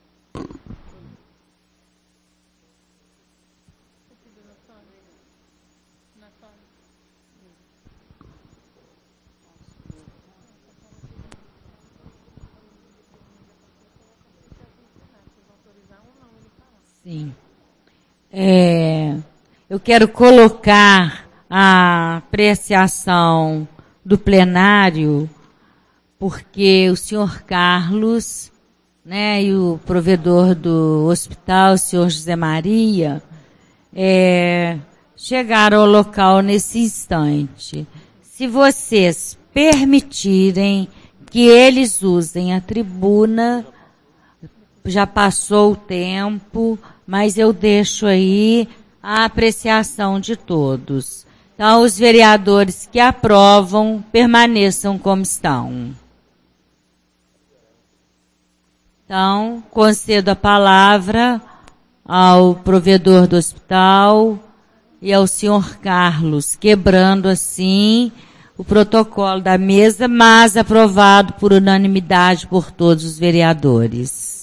Sim. É, eu quero colocar a apreciação do plenário, porque o senhor Carlos, né, e o provedor do hospital, o senhor José Maria, é, chegaram ao local nesse instante. Se vocês permitirem que eles usem a tribuna, já passou o tempo, mas eu deixo aí a apreciação de todos. Então, os vereadores que aprovam, permaneçam como estão. Então, concedo a palavra ao provedor do hospital e ao senhor Carlos, quebrando assim o protocolo da mesa, mas aprovado por unanimidade por todos os vereadores.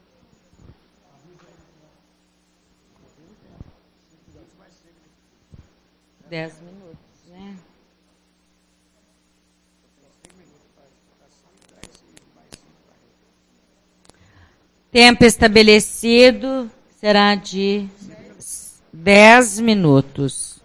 Dez minutos, né? Tempo estabelecido será de dez minutos.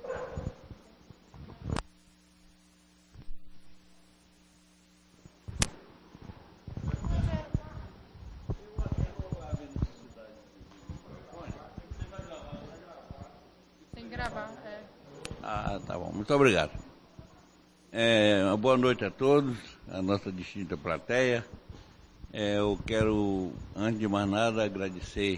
Sem gravar, é. Ah, tá bom. Muito obrigado. É, uma boa noite a todos, a nossa distinta plateia. É, eu quero, antes de mais nada, agradecer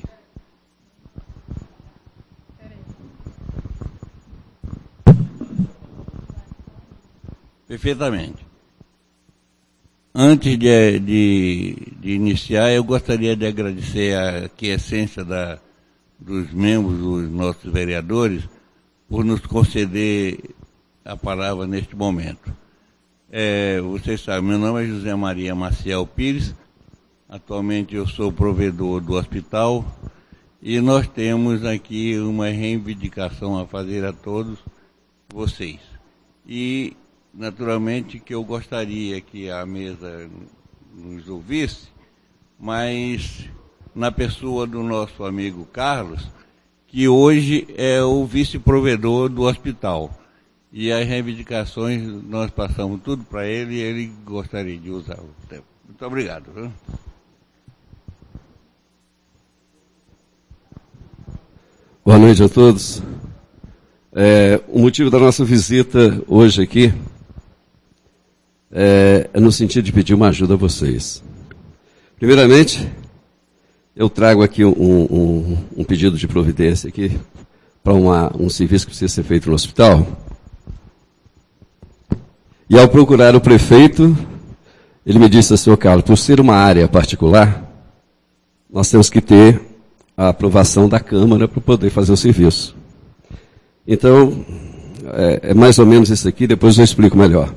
perfeitamente. Antes de, de, de iniciar, eu gostaria de agradecer a quiescência da, dos membros, dos nossos vereadores, por nos conceder a palavra neste momento. É, vocês sabem, meu nome é José Maria Maciel Pires, atualmente eu sou provedor do hospital e nós temos aqui uma reivindicação a fazer a todos vocês. E, naturalmente, que eu gostaria que a mesa nos ouvisse, mas na pessoa do nosso amigo Carlos, que hoje é o vice-provedor do hospital. E as reivindicações, nós passamos tudo para ele e ele gostaria de usar o tempo. Muito obrigado. Viu? Boa noite a todos. É, o motivo da nossa visita hoje aqui é, é no sentido de pedir uma ajuda a vocês. Primeiramente, eu trago aqui um, um, um pedido de providência aqui para um serviço que precisa ser feito no hospital. E ao procurar o prefeito, ele me disse assim: senhor Carlos, por ser uma área particular, nós temos que ter a aprovação da Câmara para poder fazer o serviço. Então, é, é mais ou menos isso aqui, depois eu explico melhor.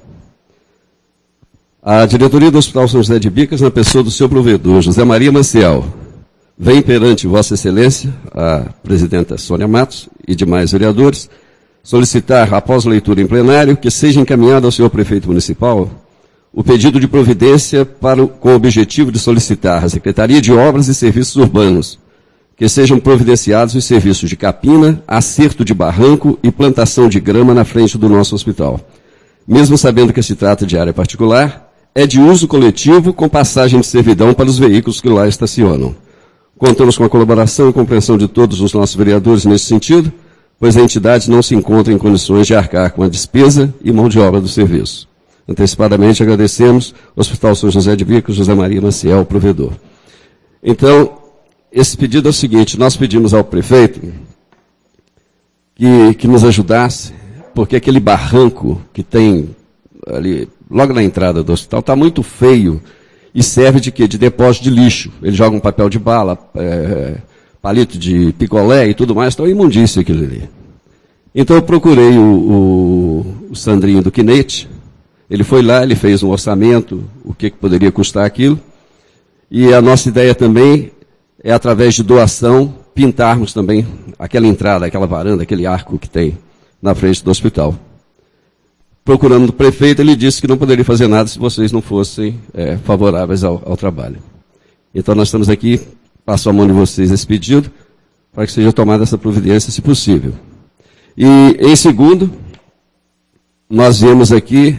A diretoria do Hospital São José de Bicas, na pessoa do seu provedor, José Maria Maciel, vem perante Vossa Excelência, a presidenta Sônia Matos e demais vereadores, solicitar, após leitura em plenário, que seja encaminhado ao senhor prefeito municipal o pedido de providência para o, com o objetivo de solicitar à Secretaria de Obras e Serviços Urbanos que sejam providenciados os serviços de capina, acerto de barranco e plantação de grama na frente do nosso hospital. Mesmo sabendo que se trata de área particular, é de uso coletivo com passagem de servidão para os veículos que lá estacionam. Contamos com a colaboração e compreensão de todos os nossos vereadores nesse sentido, pois a entidade não se encontra em condições de arcar com a despesa e mão de obra do serviço. Antecipadamente agradecemos ao Hospital São José de Bicas, José Maria Maciel, provedor. Então, esse pedido é o seguinte: nós pedimos ao prefeito que, que nos ajudasse, porque aquele barranco que tem ali, logo na entrada do hospital, está muito feio e serve de quê? De depósito de lixo. Eles jogam papel de bala, é, palito de picolé e tudo mais, então é imundícia aquilo ali. Então eu procurei o, o, o Sandrinho do Quinete, ele foi lá, ele fez um orçamento, o que, que poderia custar aquilo, e a nossa ideia também é, através de doação, pintarmos também aquela entrada, aquela varanda, aquele arco que tem na frente do hospital. Procurando o prefeito, ele disse que não poderia fazer nada se vocês não fossem é, favoráveis ao, ao trabalho. Então nós estamos aqui, passo a mão de vocês esse pedido, para que seja tomada essa providência, se possível. E, em segundo, nós viemos aqui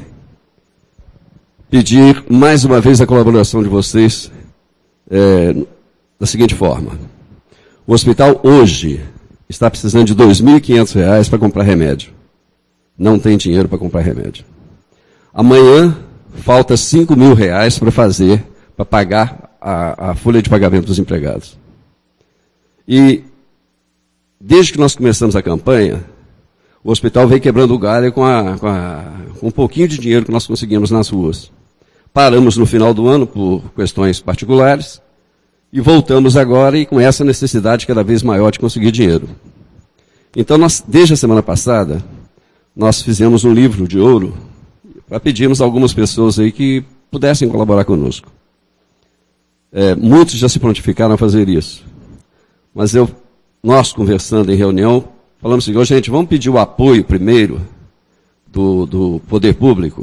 pedir mais uma vez a colaboração de vocês é, da seguinte forma. O hospital hoje está precisando de dois mil e quinhentos reais para comprar remédio. Não tem dinheiro para comprar remédio. Amanhã falta cinco mil reais para fazer, para pagar a, a folha de pagamento dos empregados. E desde que nós começamos a campanha, o hospital vem quebrando o galho com, a, com, a, com um pouquinho de dinheiro que nós conseguimos nas ruas. Paramos no final do ano por questões particulares e voltamos agora e com essa necessidade cada vez maior de conseguir dinheiro. Então, nós, desde a semana passada, nós fizemos um livro de ouro para pedirmos a algumas pessoas aí que pudessem colaborar conosco. É, muitos já se prontificaram a fazer isso. Mas eu, nós conversando em reunião, falamos assim, oh, gente, vamos pedir o apoio primeiro do, do poder público.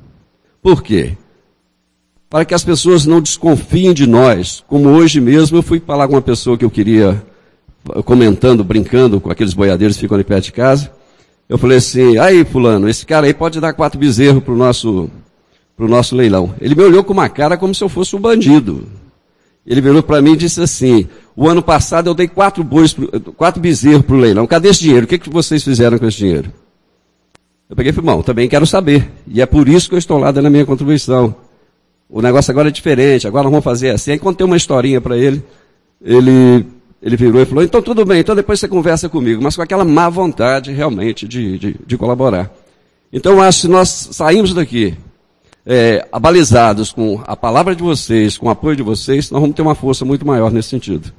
Por quê? Para que as pessoas não desconfiem de nós. Como hoje mesmo eu fui falar com uma pessoa que eu queria, comentando, brincando com aqueles boiadeiros que ficam ali perto de casa. Eu falei assim, aí fulano, esse cara aí pode dar quatro bezerros para o nosso, pro nosso leilão. Ele me olhou com uma cara como se eu fosse um bandido. Ele virou para mim e disse assim, o ano passado eu dei quatro, bois, quatro bezerros para o leilão. Cadê esse dinheiro? O que, que vocês fizeram com esse dinheiro? Eu peguei e falei, bom, também quero saber. E é por isso que eu estou lá dando a minha contribuição. O negócio agora é diferente, agora nós vamos fazer assim. Aí contei uma historinha para ele, ele, ele virou e falou, então tudo bem, então depois você conversa comigo, mas com aquela má vontade realmente de, de, de colaborar. Então eu acho que se nós saímos daqui é, abalizados com a palavra de vocês, com o apoio de vocês, nós vamos ter uma força muito maior nesse sentido.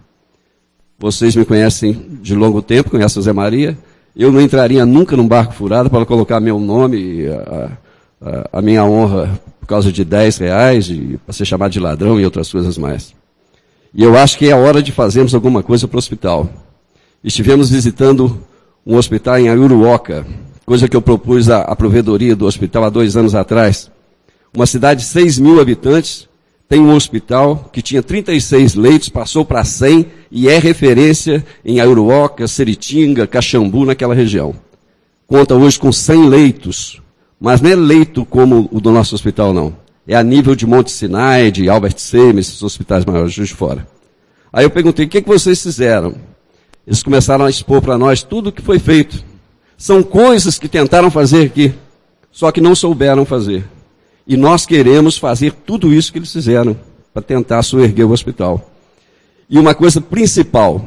Vocês me conhecem de longo tempo, conhecem o Zé Maria, eu não entraria nunca num barco furado para colocar meu nome e a, a, a minha honra por causa de dez reais, e para ser chamado de ladrão e outras coisas mais. E eu acho que é a hora de fazermos alguma coisa para o hospital. Estivemos visitando um hospital em Ayuruoca, coisa que eu propus à, à provedoria do hospital há dois anos atrás. Uma cidade de seis mil habitantes, tem um hospital que tinha trinta e seis leitos, passou para cem e é referência em Ayuruoca, Seritinga, Caxambu, naquela região. Conta hoje com cem leitos. Mas não é leito como o do nosso hospital, não. É a nível de Monte Sinai, de Albert Sabin, esses hospitais maiores de fora. Aí eu perguntei, o que, que vocês fizeram? Eles começaram a expor para nós tudo o que foi feito. São coisas que tentaram fazer aqui, só que não souberam fazer. E nós queremos fazer tudo isso que eles fizeram, para tentar soerguer o hospital. E uma coisa principal,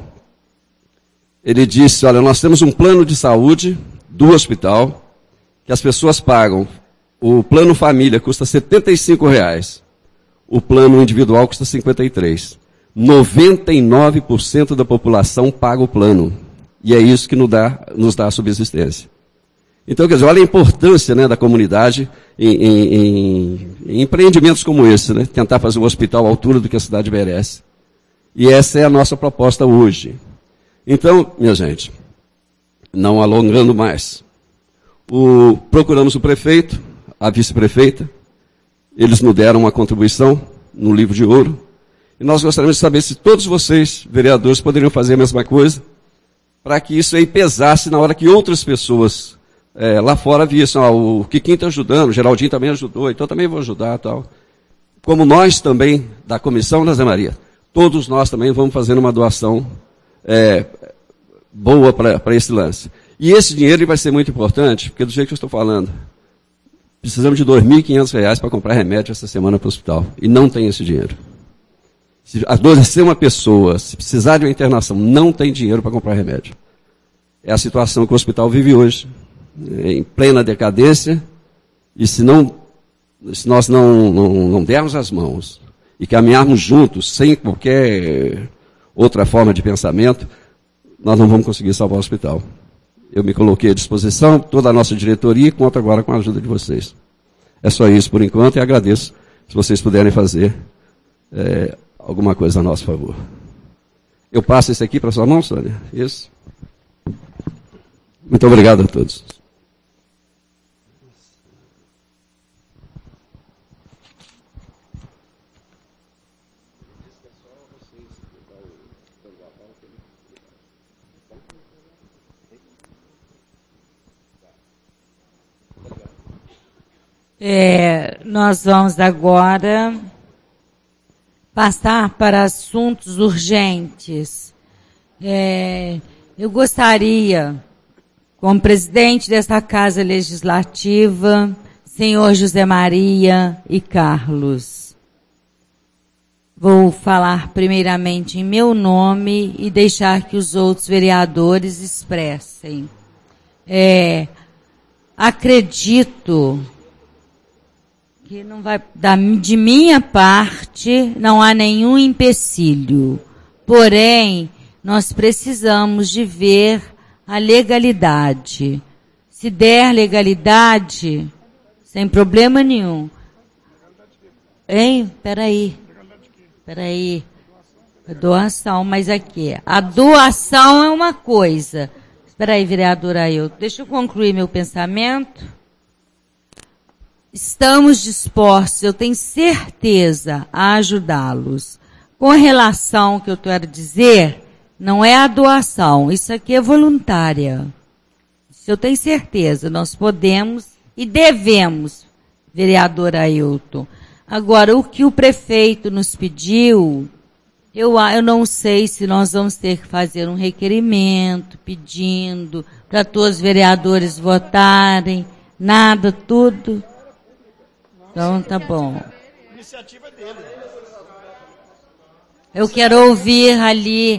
ele disse, olha, nós temos um plano de saúde do hospital, que as pessoas pagam. O plano família custa setenta e cinco reais. O plano individual custa cinquenta e três. noventa e nove por cento da população paga o plano. E é isso que nos dá, nos dá a subsistência. Então, quer dizer, olha a importância, né, da comunidade em, em, em, em empreendimentos como esse, né? Tentar fazer um hospital à altura do que a cidade merece. E essa é a nossa proposta hoje. Então, minha gente, não alongando mais, o, procuramos o prefeito, a vice-prefeita, eles nos deram uma contribuição no livro de ouro, e nós gostaríamos de saber se todos vocês, vereadores, poderiam fazer a mesma coisa, para que isso aí pesasse na hora que outras pessoas é, lá fora vissem, ó, o Quiquinho está ajudando, o Geraldinho também ajudou, então também vou ajudar, tal. Como nós também, da Comissão da Zé Maria, todos nós também vamos fazendo uma doação é, boa para esse lance. E esse dinheiro vai ser muito importante, porque do jeito que eu estou falando, precisamos de dois mil e quinhentos reais para comprar remédio essa semana para o hospital. E não tem esse dinheiro. Se adoecer uma pessoa, se precisar de uma internação, não tem dinheiro para comprar remédio. É a situação que o hospital vive hoje, em plena decadência, e se, não, se nós não, não, não dermos as mãos e caminharmos juntos, sem qualquer outra forma de pensamento, nós não vamos conseguir salvar o hospital. Eu me coloquei à disposição, toda a nossa diretoria, e conto agora com a ajuda de vocês. É só isso por enquanto, e agradeço se vocês puderem fazer é, alguma coisa a nosso favor. Eu passo isso aqui para sua mão, Sônia? Isso. Muito obrigado a todos. É, nós vamos agora passar para assuntos urgentes. É, eu gostaria, como presidente desta Casa Legislativa, senhor José Maria e Carlos, vou falar primeiramente em meu nome e deixar que os outros vereadores expressem. É, acredito que não vai, da, de minha parte, não há nenhum empecilho. Porém, nós precisamos de ver a legalidade. Se der legalidade, sem problema nenhum. Hein? Peraí. Peraí. A doação, mas aqui. A doação é uma coisa. Espera aí, vereador Ailton. Deixa eu concluir meu pensamento. Estamos dispostos, eu tenho certeza, a ajudá-los. Com relação ao que eu quero dizer, não é a doação, isso aqui é voluntária. Isso eu tenho certeza, nós podemos e devemos, vereador Ailton. Agora, o que o prefeito nos pediu, eu, eu não sei se nós vamos ter que fazer um requerimento pedindo para todos os vereadores votarem, nada, tudo. Então, tá bom. Iniciativa dele. Eu quero ouvir ali.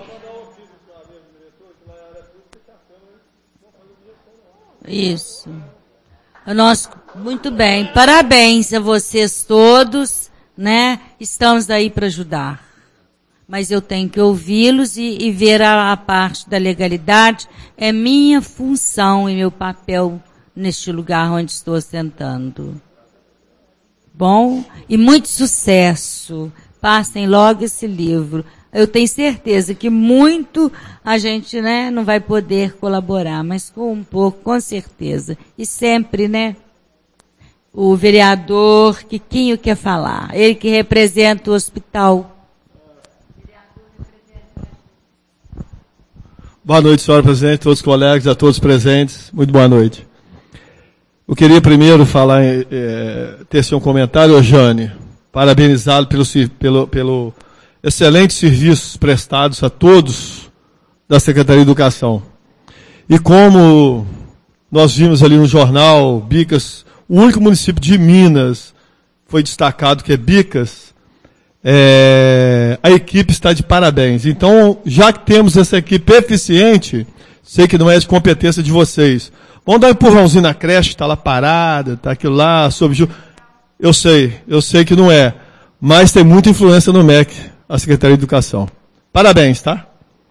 Isso. Nós, muito bem. Parabéns a vocês todos, né? Estamos aí para ajudar. Mas eu tenho que ouvi-los e, e ver a, a parte da legalidade. É minha função e meu papel neste lugar onde estou sentando. Bom, e muito sucesso. Passem logo esse livro. Eu tenho certeza que muito a gente, né, não vai poder colaborar, mas com um pouco, com certeza. E sempre, né, o vereador Quiquinho quer falar. Ele que representa o hospital. Boa noite, senhora presidente, todos os colegas, a todos presentes. Muito boa noite. Eu queria primeiro falar, é, ter um comentário, Jane, parabenizá-lo pelo, pelo, pelo excelentes serviços prestados a todos da Secretaria de Educação. E como nós vimos ali no jornal, Bicas, o único município de Minas foi destacado que é Bicas, é, a equipe está de parabéns. Então, já que temos essa equipe eficiente, sei que não é de competência de vocês, vamos dar um empurrãozinho na creche, está lá parada, está aquilo lá, sob... Eu sei, eu sei que não é, mas tem muita influência no M E C. à Secretaria de Educação. Parabéns, tá?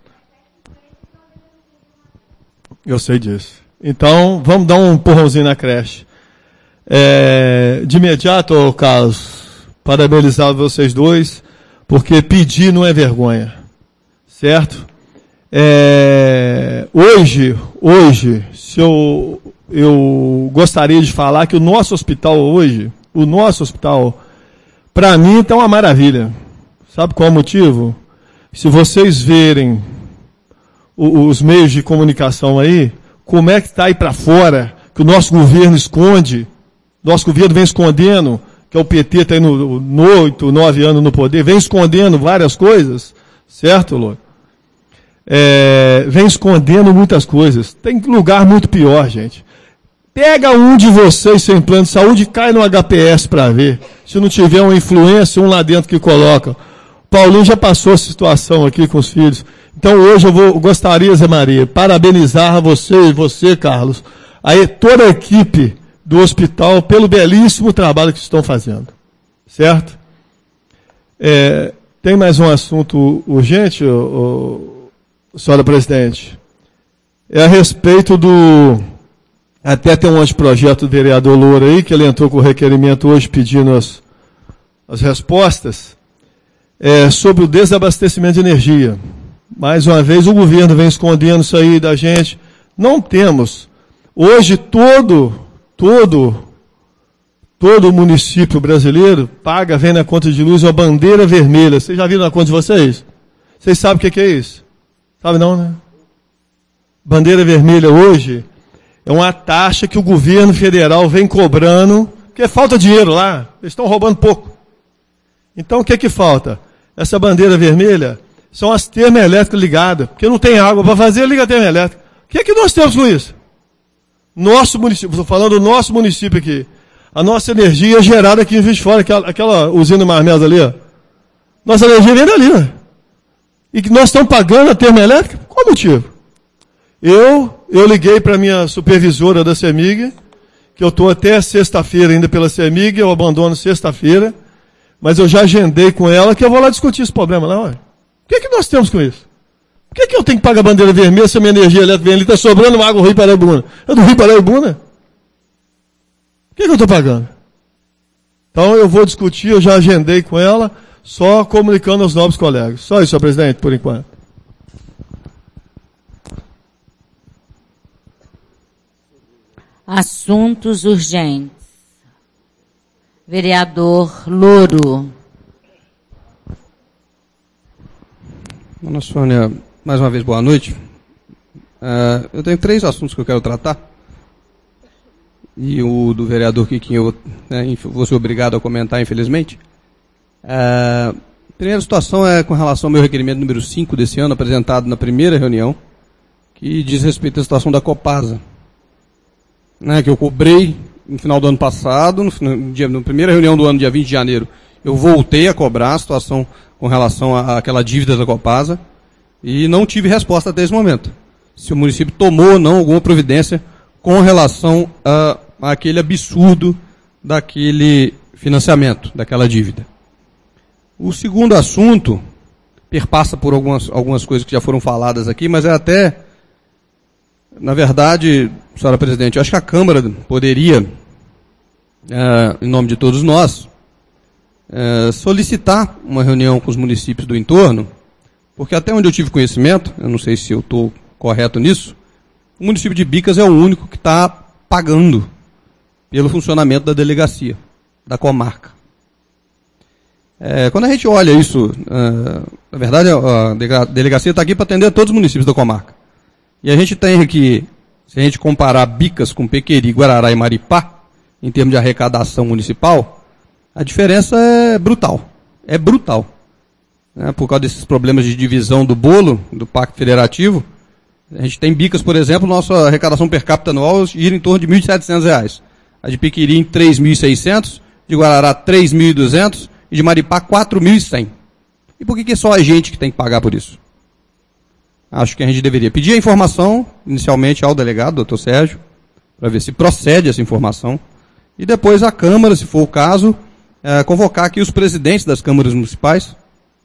Eu sei disso. Então, vamos dar um empurrãozinho na creche. É, de imediato, Carlos, parabenizar vocês dois, porque pedir não é vergonha, certo? É, hoje, hoje, se eu, eu gostaria de falar que o nosso hospital hoje, o nosso hospital, para mim está uma maravilha. Sabe qual é o motivo? Se vocês verem o, os meios de comunicação aí, como é que está aí para fora, que o nosso governo esconde, nosso governo vem escondendo, que é o P T está aí no, no oito, nove anos no poder, vem escondendo várias coisas, certo, Lô? É, vem escondendo muitas coisas. Tem lugar muito pior, gente. Pega um de vocês sem plano de saúde e cai no H P S para ver. Se não tiver uma influência, um lá dentro que coloca. Paulinho já passou essa situação aqui com os filhos. Então hoje eu vou, gostaria, Zé Maria, parabenizar a você e você, Carlos, aí toda a equipe do hospital pelo belíssimo trabalho que estão fazendo. Certo? É, tem mais um assunto urgente, ô, ô, senhora presidente? É a respeito do... Até tem um anteprojeto do vereador Loura aí, que ele entrou com o requerimento hoje pedindo as, as respostas, é, sobre o desabastecimento de energia. Mais uma vez, o governo vem escondendo isso aí da gente. Não temos. Hoje, todo, todo, todo município brasileiro paga, vem na conta de luz, uma bandeira vermelha. Vocês já viram na conta de vocês? Vocês sabem o que, que é isso? Sabe não, né? Bandeira vermelha hoje é uma taxa que o governo federal vem cobrando, porque falta dinheiro lá, eles estão roubando pouco. Então o que que falta? Essa bandeira vermelha são as termoelétricas ligadas, porque não tem água para fazer, liga a termoelétrica. O que é que nós temos com isso? Nosso município, estou falando do nosso município aqui, a nossa energia é gerada aqui em Juiz de Fora, aquela, aquela usina Marmels ali, ó. Nossa energia vem dali, ó. E que nós estamos pagando a termoelétrica? Qual o motivo? Eu, eu liguei para a minha supervisora da CEMIG, que eu estou até sexta-feira ainda pela CEMIG, eu abandono sexta-feira, mas eu já agendei com ela que eu vou lá discutir esse problema lá. Olha. O que é que nós temos com isso? Por que, que eu tenho que pagar a bandeira vermelha se a minha energia elétrica vem ali, está sobrando água do Rio Paraibuna? É do Rio Paraibuna? O que, que eu estou pagando? Então eu vou discutir, eu já agendei com ela, só comunicando aos novos colegas. Só isso, senhor presidente, por enquanto. Assuntos urgentes. Vereador Louro. Dona Sônia, mais uma vez boa noite. Uh, eu tenho três assuntos que eu quero tratar. E o do vereador Quiquinho eu né, vou ser obrigado a comentar, infelizmente. Uh, a primeira situação é com relação ao meu requerimento número cinco desse ano, apresentado na primeira reunião, que diz respeito à situação da Copasa. Né, que eu cobrei no final do ano passado, no, no dia, na primeira reunião do ano, dia vinte de janeiro, eu voltei a cobrar a situação com relação àquela dívida da Copasa e não tive resposta até esse momento. Se o município tomou ou não alguma providência com relação a, a aquele absurdo daquele financiamento, daquela dívida. O segundo assunto perpassa por algumas, algumas coisas que já foram faladas aqui, mas é até... Na verdade, senhora presidente, eu acho que a Câmara poderia, é, em nome de todos nós, é, solicitar uma reunião com os municípios do entorno, porque até onde eu tive conhecimento, eu não sei se eu estou correto nisso, o município de Bicas é o único que está pagando pelo funcionamento da delegacia, da comarca. É, quando a gente olha isso, é, na verdade a delegacia está aqui para atender todos os municípios da comarca. E a gente tem aqui, se a gente comparar Bicas com Pequeri, Guarará e Maripá, em termos de arrecadação municipal, a diferença é brutal. É brutal. Né? Por causa desses problemas de divisão do bolo, do Pacto Federativo, a gente tem Bicas, por exemplo, nossa arrecadação per capita anual gira em torno de mil e setecentos reais. A de Pequeri em três mil e seiscentos, de Guarará três mil e duzentos e de Maripá quatro mil e cem. E por que, que é só a gente que tem que pagar por isso? Acho que a gente deveria pedir a informação, inicialmente ao delegado, doutor Sérgio, para ver se procede essa informação, e depois a Câmara, se for o caso, é, convocar aqui os presidentes das câmaras municipais,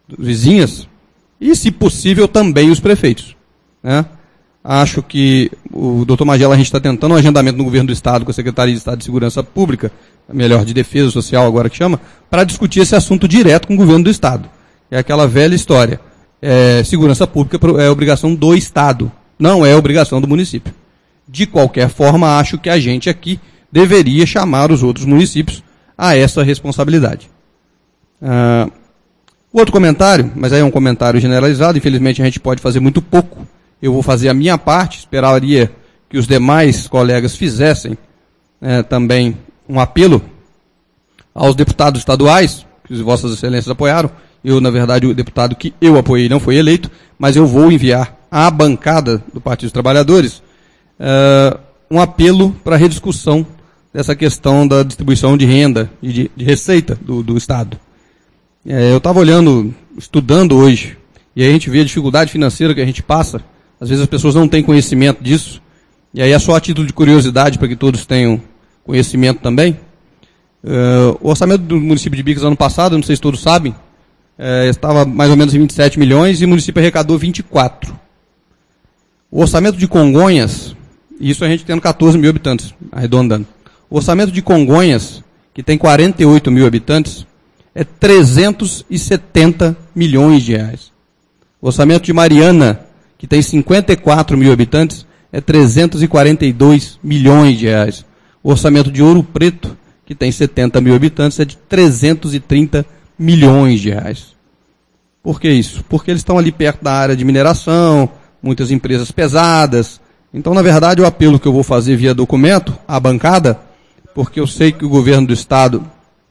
vizinhas, e, se possível, também os prefeitos. Né? Acho que o doutor Magela, a gente está tentando um agendamento no governo do Estado, com a Secretaria de Estado de Segurança Pública, melhor, de Defesa Social agora que chama, para discutir esse assunto direto com o governo do Estado. É aquela velha história. É, segurança pública é obrigação do Estado, não é obrigação do município. De qualquer forma, acho que a gente aqui deveria chamar os outros municípios a essa responsabilidade. Ah, outro comentário, mas aí é um comentário generalizado, infelizmente a gente pode fazer muito pouco. Eu vou fazer a minha parte, esperaria que os demais colegas fizessem é, também um apelo aos deputados estaduais, que os vossas excelências apoiaram. Eu, na verdade, o deputado que eu apoiei não foi eleito, mas eu vou enviar à bancada do Partido dos Trabalhadores uh, um apelo para a rediscussão dessa questão da distribuição de renda e de, de receita do, do Estado. É, eu estava olhando, estudando hoje, e aí a gente vê a dificuldade financeira que a gente passa. Às vezes as pessoas não têm conhecimento disso, e aí é só a título de curiosidade para que todos tenham conhecimento também. Uh, o orçamento do município de Bicas ano passado, não sei se todos sabem, uh, estava mais ou menos em vinte e sete milhões e o município arrecadou vinte e quatro. O orçamento de Congonhas, isso a gente tendo catorze mil habitantes, arredondando. O orçamento de Congonhas, que tem quarenta e oito mil habitantes, é trezentos e setenta milhões de reais. O orçamento de Mariana, que tem cinquenta e quatro mil habitantes, é trezentos e quarenta e dois milhões de reais. O orçamento de Ouro Preto, que tem setenta mil habitantes, é de trezentos e trinta milhões de reais. Por que isso? Porque eles estão ali perto da área de mineração, muitas empresas pesadas. Então, na verdade, o apelo que eu vou fazer via documento à bancada, porque eu sei que o governo do Estado...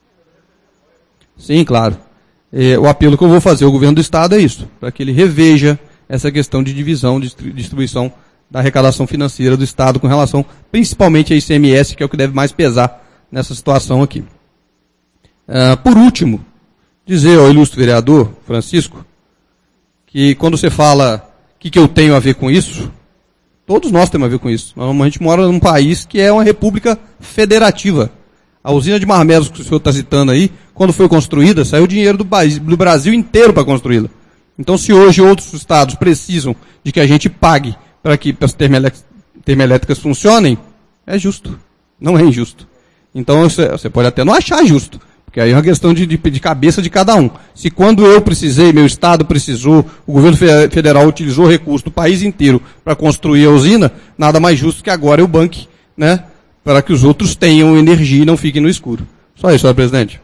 Sim, claro. É, o apelo que eu vou fazer ao governo do Estado é isso, para que ele reveja essa questão de divisão, de distribuição da arrecadação financeira do Estado com relação, principalmente a I C M S, que é o que deve mais pesar nessa situação aqui. Uh, por último, dizer ao ilustre vereador, Francisco, que quando você fala o que, que eu tenho a ver com isso, todos nós temos a ver com isso. A gente mora num país que é uma república federativa. A usina de Marmelos que o senhor está citando aí, quando foi construída, saiu dinheiro do, do Brasil inteiro para construí-la. Então, se hoje outros estados precisam de que a gente pague para que as termoelétricas funcionem, é justo, não é injusto. Então, você pode até não achar justo, porque aí é uma questão de, de, de cabeça de cada um. Se quando eu precisei, meu estado precisou, o governo federal utilizou recursos do país inteiro para construir a usina, nada mais justo que agora eu banque, né, para que os outros tenham energia e não fiquem no escuro. Só isso, senhor presidente.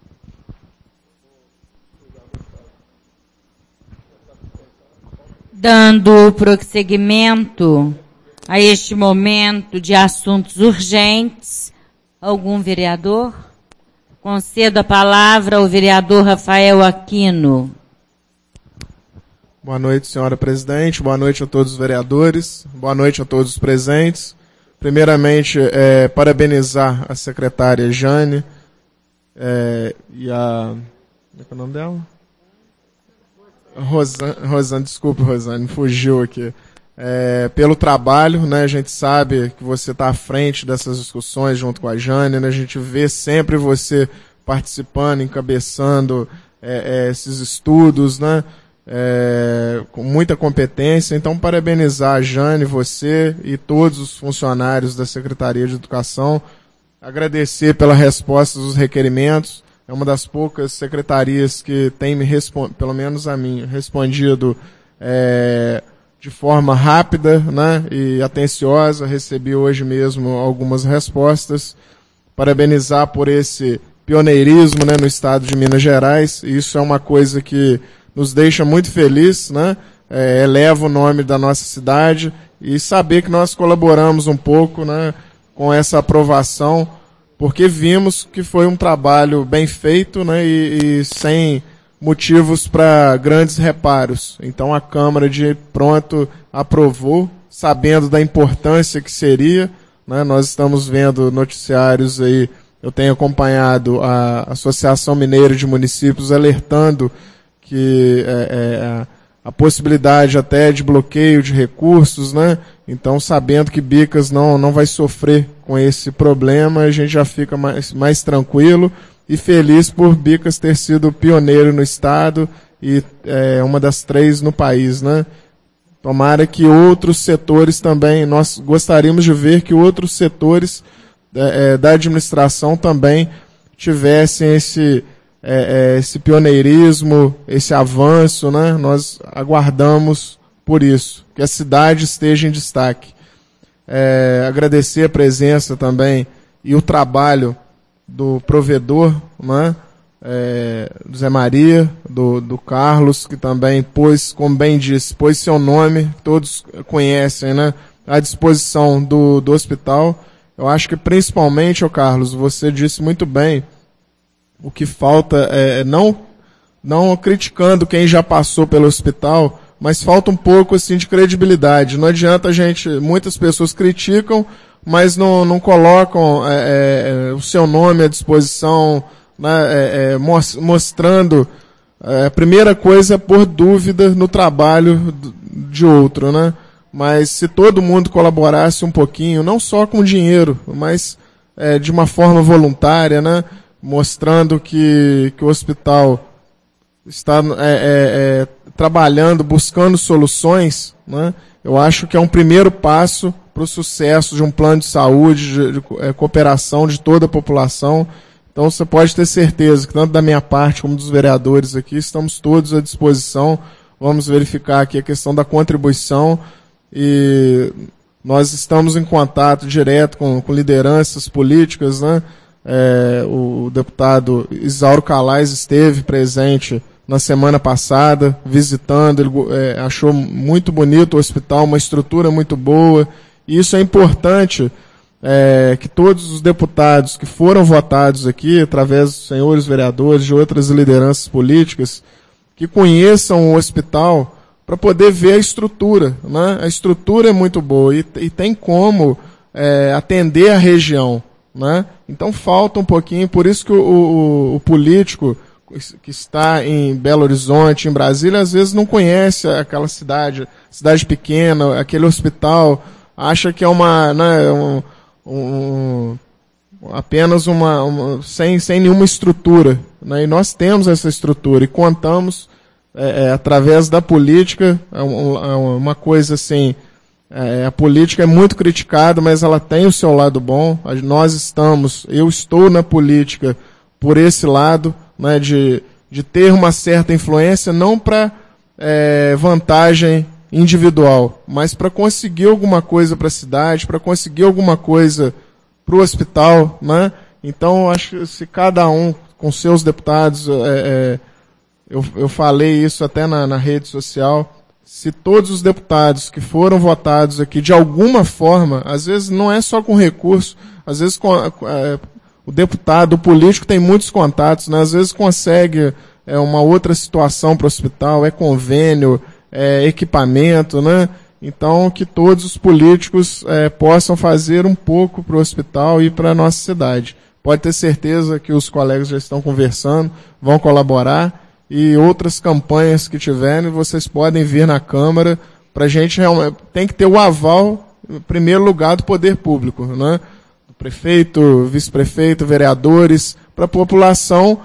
Dando prosseguimento a este momento de assuntos urgentes, algum vereador? Concedo a palavra ao vereador Rafael Aquino. Boa noite, senhora presidente. Boa noite a todos os vereadores. Boa noite a todos os presentes. Primeiramente, é, parabenizar a secretária Jane é, e a... Como é que é o nome dela? Rosane, Rosane, desculpe, Rosane, fugiu aqui. É, pelo trabalho, né, a gente sabe que você está à frente dessas discussões junto com a Jane, né, a gente vê sempre você participando, encabeçando é, é, esses estudos, né, é, com muita competência. Então, parabenizar a Jane, você e todos os funcionários da Secretaria de Educação, agradecer pela resposta dos requerimentos. É uma das poucas secretarias que tem me respondido, pelo menos a mim, respondido é, de forma rápida, né, e atenciosa. Recebi hoje mesmo algumas respostas. Parabenizar por esse pioneirismo, né, no estado de Minas Gerais. Isso é uma coisa que nos deixa muito felizes, né, é, eleva o nome da nossa cidade e saber que nós colaboramos um pouco, né, com essa aprovação, porque vimos que foi um trabalho bem feito, né, e, e sem motivos para grandes reparos. Então a Câmara de pronto aprovou, sabendo da importância que seria, né. Nós estamos vendo noticiários aí, eu tenho acompanhado a Associação Mineira de Municípios alertando que é, é, a possibilidade até de bloqueio de recursos, né? Então, sabendo que Bicas não, não vai sofrer com esse problema, a gente já fica mais, mais tranquilo e feliz por Bicas ter sido pioneiro no estado e é uma das três no país, né? Tomara que outros setores também, nós gostaríamos de ver que outros setores é, da administração também tivessem esse, é, esse pioneirismo, esse avanço, né? Nós aguardamos por isso, que a cidade esteja em destaque. É, agradecer a presença também e o trabalho do provedor, né? É, do Zé Maria, do, do Carlos, que também pôs, como bem disse, pôs seu nome, todos conhecem, né? À disposição do, do hospital. Eu acho que principalmente, ô Carlos, você disse muito bem, o que falta é não, não criticando quem já passou pelo hospital, mas falta um pouco assim de credibilidade. Não adianta a gente, muitas pessoas criticam, mas não, não colocam é, é, o seu nome à disposição, né, é, é, mostrando, é, a primeira coisa é pôr dúvida no trabalho de outro, né? Mas se todo mundo colaborasse um pouquinho, não só com dinheiro, mas é, de uma forma voluntária, né? Mostrando que, que o hospital está é, é, é, trabalhando, buscando soluções, né? Eu acho que é um primeiro passo para o sucesso de um plano de saúde, de, de, de é, cooperação de toda a população. Então você pode ter certeza que tanto da minha parte como dos vereadores aqui, estamos todos à disposição. Vamos verificar aqui a questão da contribuição e nós estamos em contato direto com, com lideranças políticas, né? É, o deputado Isauro Calais esteve presente na semana passada, visitando, ele é, achou muito bonito o hospital, uma estrutura muito boa, e isso é importante, é, que todos os deputados que foram votados aqui, através dos senhores vereadores, de outras lideranças políticas, que conheçam o hospital para poder ver a estrutura, né? A estrutura é muito boa e, e tem como é, atender a região, né? Então falta um pouquinho, por isso que o, o, o político que está em Belo Horizonte, em Brasília, às vezes não conhece aquela cidade, cidade pequena, aquele hospital, acha que é uma, né, um, um, apenas uma, uma sem, sem nenhuma estrutura, né? E nós temos essa estrutura e contamos é, é, através da política, é uma coisa assim, é, a política é muito criticada, mas ela tem o seu lado bom. Nós estamos, eu estou na política por esse lado, né, de, de ter uma certa influência, não para é, vantagem individual, mas para conseguir alguma coisa para a cidade, para conseguir alguma coisa para o hospital, né? Então, acho que se cada um, com seus deputados, é, é, eu, eu falei isso até na, na rede social, se todos os deputados que foram votados aqui, de alguma forma, às vezes não é só com recurso, às vezes com, é, o deputado, o político tem muitos contatos, né? Às vezes consegue é, uma outra situação para o hospital, é convênio, é equipamento, né? Então, que todos os políticos é, possam fazer um pouco para o hospital e para a nossa cidade. Pode ter certeza que os colegas já estão conversando, vão colaborar, e outras campanhas que tiverem, vocês podem vir na Câmara, para a gente realmente, tem que ter o aval, em primeiro lugar, do poder público, né? Prefeito, vice-prefeito, vereadores, para a população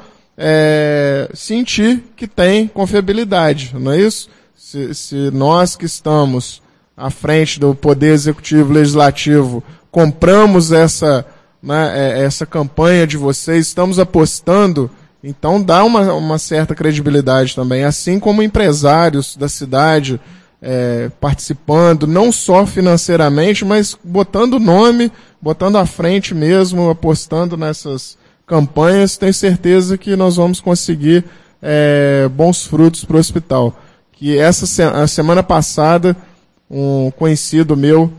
é, sentir que tem confiabilidade, não é isso? Se, se nós que estamos à frente do Poder Executivo Legislativo compramos essa, né, essa campanha de vocês, estamos apostando, então dá uma, uma certa credibilidade também, assim como empresários da cidade é, participando, não só financeiramente, mas botando nome, botando à frente mesmo, apostando nessas campanhas, tenho certeza que nós vamos conseguir é, bons frutos para o hospital. Que essa se a semana passada, um conhecido meu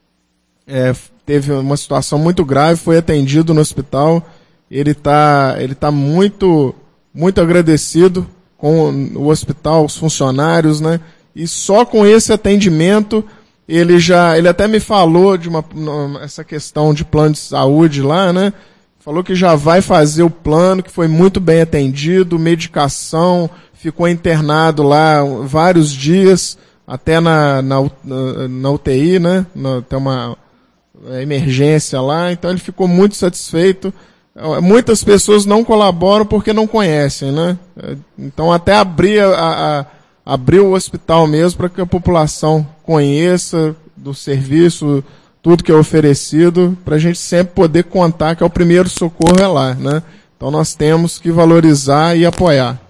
é, teve uma situação muito grave, foi atendido no hospital, ele está ele tá muito, muito agradecido com o hospital, os funcionários, né? E só com esse atendimento, ele já, ele até me falou de uma, essa questão de plano de saúde lá, né? Falou que já vai fazer o plano, que foi muito bem atendido, medicação, ficou internado lá vários dias, até na, na, na U T I, né? Na, tem uma emergência lá, então ele ficou muito satisfeito. muitas pessoas não colaboram porque não conhecem, né? Então até abrir, a, a, abrir o hospital mesmo para que a população conheça do serviço, tudo que é oferecido, para a gente sempre poder contar que é o primeiro socorro é lá, né? Então nós temos que valorizar e apoiar.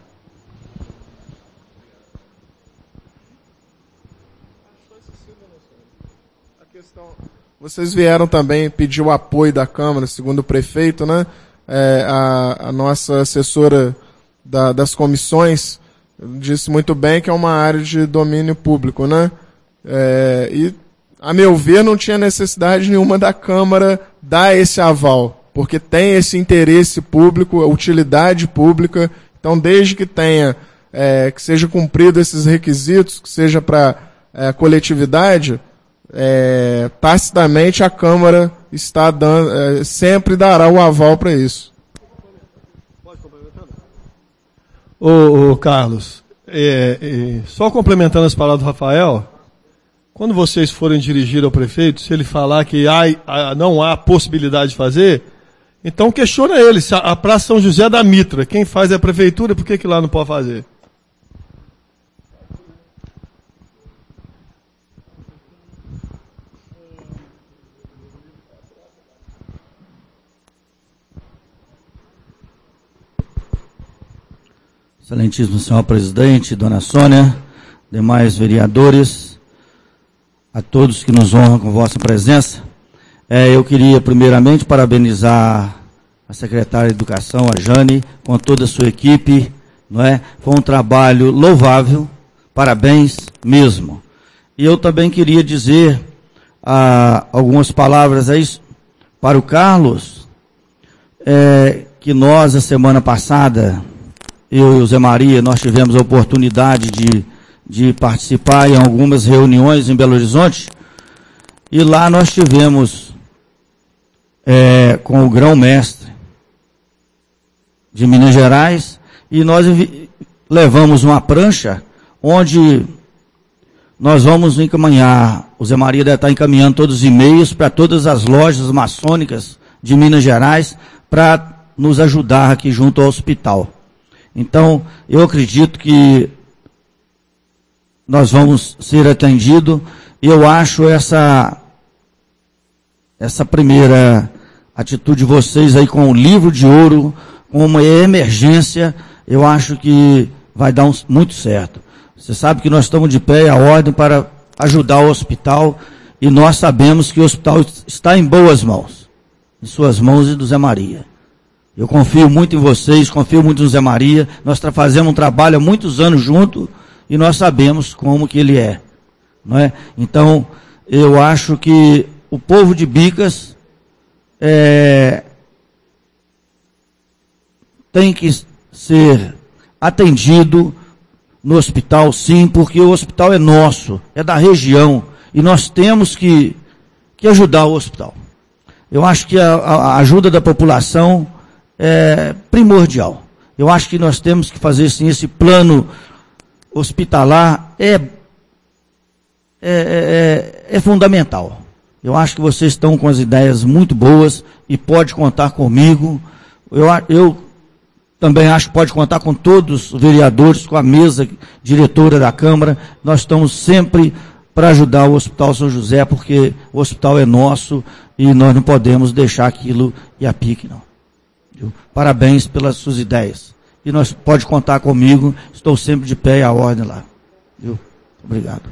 Vocês vieram também pedir o apoio da Câmara, segundo o prefeito, né? É, a, a nossa assessora da, das comissões disse muito bem que é uma área de domínio público, né? É, e, a meu ver, não tinha necessidade nenhuma da Câmara dar esse aval, porque tem esse interesse público, utilidade pública. Então, desde que tenha, é, que seja cumprido esses requisitos, que seja para é, coletividade, É, tacitamente a Câmara está dando, é, sempre dará o aval para isso. Ô, ô Carlos, é, é, só complementando as palavras do Rafael, quando vocês forem dirigir ao prefeito, se ele falar que há, não há possibilidade de fazer, então questiona ele, se a, a Praça São José da Mitra, quem faz é a prefeitura, por que, que lá não pode fazer? Excelentíssimo senhor presidente, dona Sônia, demais vereadores, a todos que nos honram com vossa presença, é, eu queria primeiramente parabenizar a secretária de Educação, a Jane, com toda a sua equipe, não é? Foi um trabalho louvável, parabéns mesmo. E eu também queria dizer ah, algumas palavras aí para o Carlos, é, que nós, a semana passada, eu e o Zé Maria, nós tivemos a oportunidade de, de participar em algumas reuniões em Belo Horizonte, e lá nós tivemos é, com o grão-mestre de Minas Gerais, e nós levamos uma prancha onde nós vamos encaminhar, o Zé Maria deve estar encaminhando todos os e-mails para todas as lojas maçônicas de Minas Gerais para nos ajudar aqui junto ao hospital. Então, eu acredito que nós vamos ser atendidos. Eu acho essa, essa primeira atitude de vocês aí com o livro de ouro, com uma emergência, eu acho que vai dar um, muito certo. Você sabe que nós estamos de pé à ordem para ajudar o hospital, e nós sabemos que o hospital está em boas mãos, em suas mãos e do Zé Maria. Eu confio muito em vocês, confio muito no Zé Maria, nós fazemos um trabalho há muitos anos junto, e nós sabemos como que ele é, não é? Então, eu acho que o povo de Bicas é, tem que ser atendido no hospital, sim, porque o hospital é nosso, é da região, e nós temos que, que ajudar o hospital. Eu acho que a, a ajuda da população é primordial. Eu acho que nós temos que fazer, sim, esse plano hospitalar é, é, é, é fundamental. Eu acho que vocês estão com as ideias muito boas e pode contar comigo. Eu, eu também acho que pode contar com todos os vereadores, com a mesa diretora da Câmara. Nós estamos sempre para ajudar o Hospital São José, porque o hospital é nosso e nós não podemos deixar aquilo ir a pique, não. Parabéns pelas suas ideias. E nós pode contar comigo, estou sempre de pé e à ordem lá. Viu? Obrigado.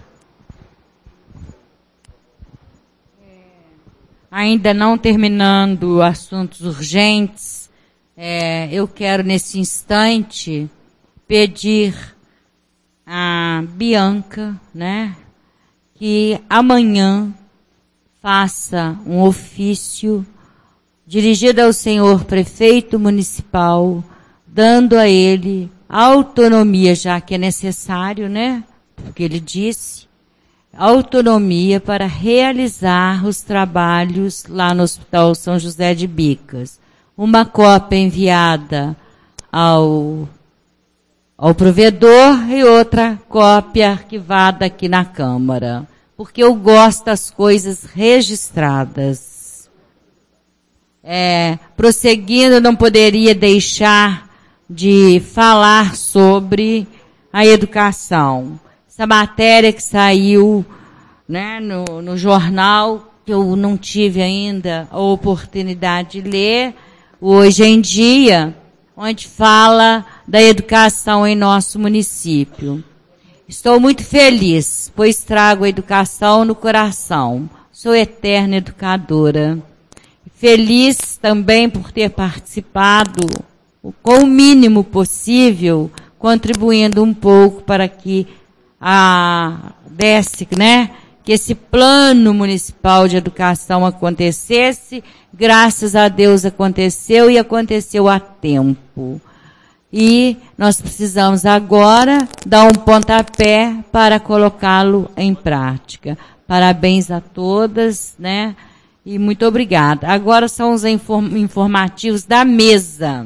Ainda não terminando assuntos urgentes, é, eu quero nesse instante pedir a Bianca, né, que amanhã faça um ofício dirigido ao senhor prefeito municipal, dando a ele autonomia, já que é necessário, né, porque ele disse, autonomia para realizar os trabalhos lá no Hospital São José de Bicas. Uma cópia enviada ao, ao provedor e outra cópia arquivada aqui na Câmara, porque eu gosto das coisas registradas. é, prosseguindo, não poderia deixar de falar sobre a educação. Essa matéria que saiu, né, no, no jornal, que eu não tive ainda a oportunidade de ler, Hoje em Dia, onde fala da educação em nosso município. Estou muito feliz, pois trago a educação no coração. Sou eterna educadora. Feliz também por ter participado, com o mínimo possível, contribuindo um pouco para que a desse, né, que esse plano municipal de educação acontecesse. Graças a Deus aconteceu e aconteceu a tempo. E nós precisamos agora dar um pontapé para colocá-lo em prática. Parabéns a todas, né? E muito obrigada. Agora são os informativos da mesa.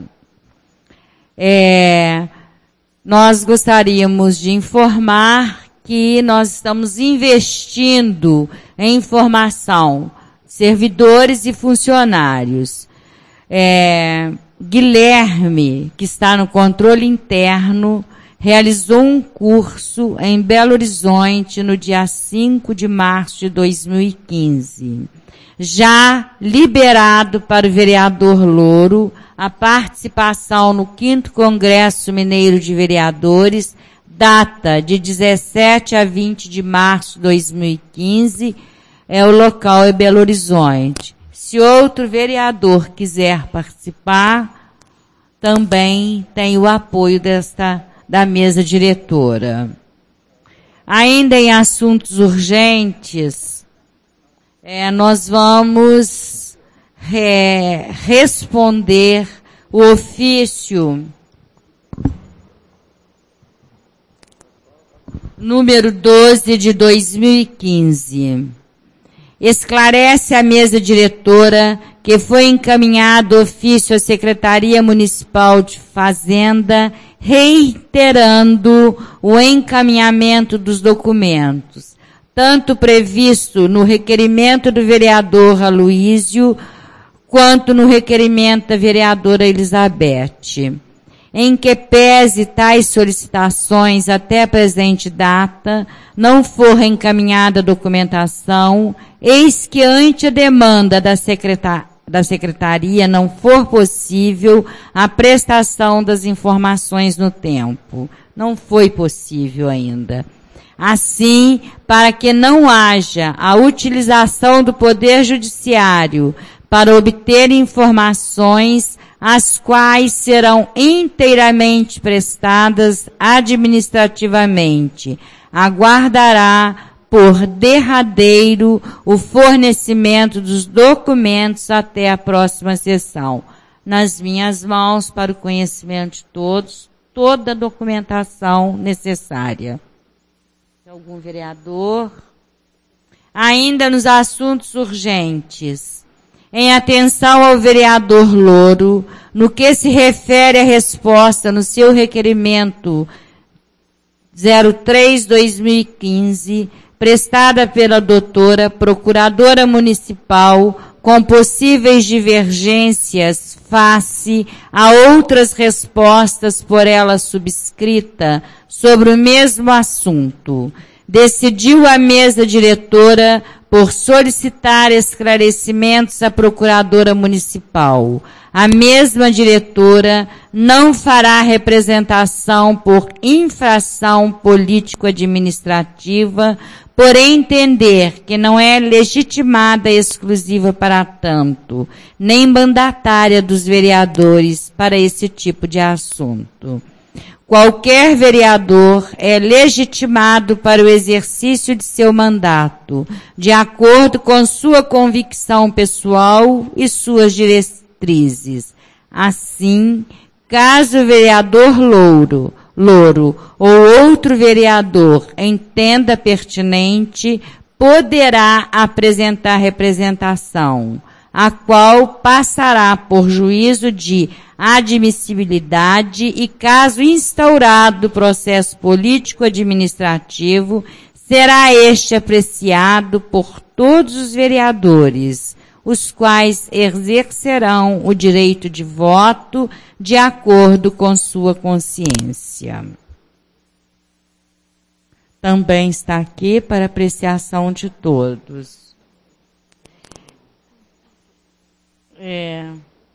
É, nós gostaríamos de informar que nós estamos investindo em formação, servidores e funcionários. É, Guilherme, que está no controle interno, realizou um curso em Belo Horizonte no dia cinco de março de dois mil e quinze. Já liberado para o vereador Louro a participação no quinto Congresso Mineiro de Vereadores, data de dezessete a vinte de março de dois mil e quinze, é, o local é Belo Horizonte. Se outro vereador quiser participar, também tem o apoio desta, da mesa diretora. Ainda em assuntos urgentes, é, nós vamos é, responder o ofício número doze de dois mil e quinze. Esclarece a mesa diretora que foi encaminhado ofício à Secretaria Municipal de Fazenda, reiterando o encaminhamento dos documentos, tanto previsto no requerimento do vereador Aloísio, quanto no requerimento da vereadora Elizabeth. Em que pese tais solicitações até a presente data, não for encaminhada a documentação, eis que ante a demanda da, secretar, da Secretaria não for possível a prestação das informações no tempo. Não foi possível ainda. Assim, para que não haja a utilização do Poder Judiciário para obter informações as quais serão inteiramente prestadas administrativamente, aguardará por derradeiro o fornecimento dos documentos até a próxima sessão. Nas minhas mãos, para o conhecimento de todos, toda a documentação necessária. Algum vereador? Ainda nos assuntos urgentes. Em atenção ao vereador Louro, no que se refere à resposta no seu requerimento zero três barra dois mil e quinze, prestada pela doutora Procuradora Municipal, com possíveis divergências face a outras respostas por ela subscrita sobre o mesmo assunto, decidiu a mesa diretora por solicitar esclarecimentos à Procuradora Municipal. A mesma diretora não fará representação por infração político-administrativa, por entender que não é legitimada exclusiva para tanto, nem mandatária dos vereadores para esse tipo de assunto. Qualquer vereador é legitimado para o exercício de seu mandato, de acordo com sua convicção pessoal e suas diretrizes. Assim, caso o vereador Louro, Louro ou outro vereador entenda pertinente, poderá apresentar representação, a qual passará por juízo de admissibilidade e, caso instaurado o processo político-administrativo, será este apreciado por todos os vereadores. os quais exercerão o direito de voto de acordo com sua consciência. Também está aqui para apreciação de todos. É,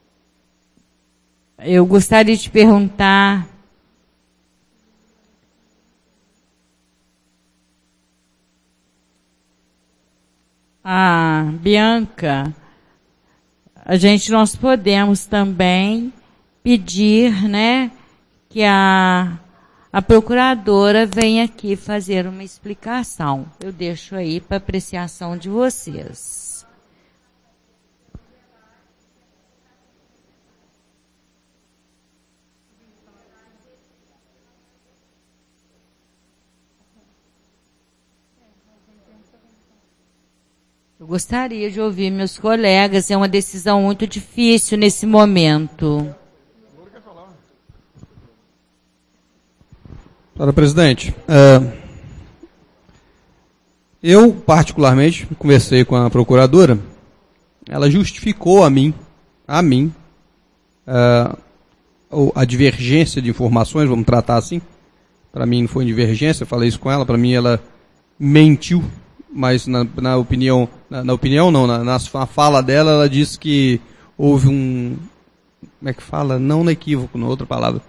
eu gostaria de perguntar a Bianca, a gente, nós podemos também pedir, né, que a, a procuradora venha aqui fazer uma explicação. Eu deixo aí para apreciação de vocês. Eu gostaria de ouvir meus colegas, é uma decisão muito difícil nesse momento. Senhora presidente, é, eu particularmente conversei com a procuradora, ela justificou a mim, a mim, é, a divergência de informações, vamos tratar assim, para mim não foi divergência, eu falei isso com ela, para mim ela mentiu, mas na, na opinião, na, na opinião não, na, na fala dela, ela disse que houve um, como é que fala? Não no equívoco, na outra palavra,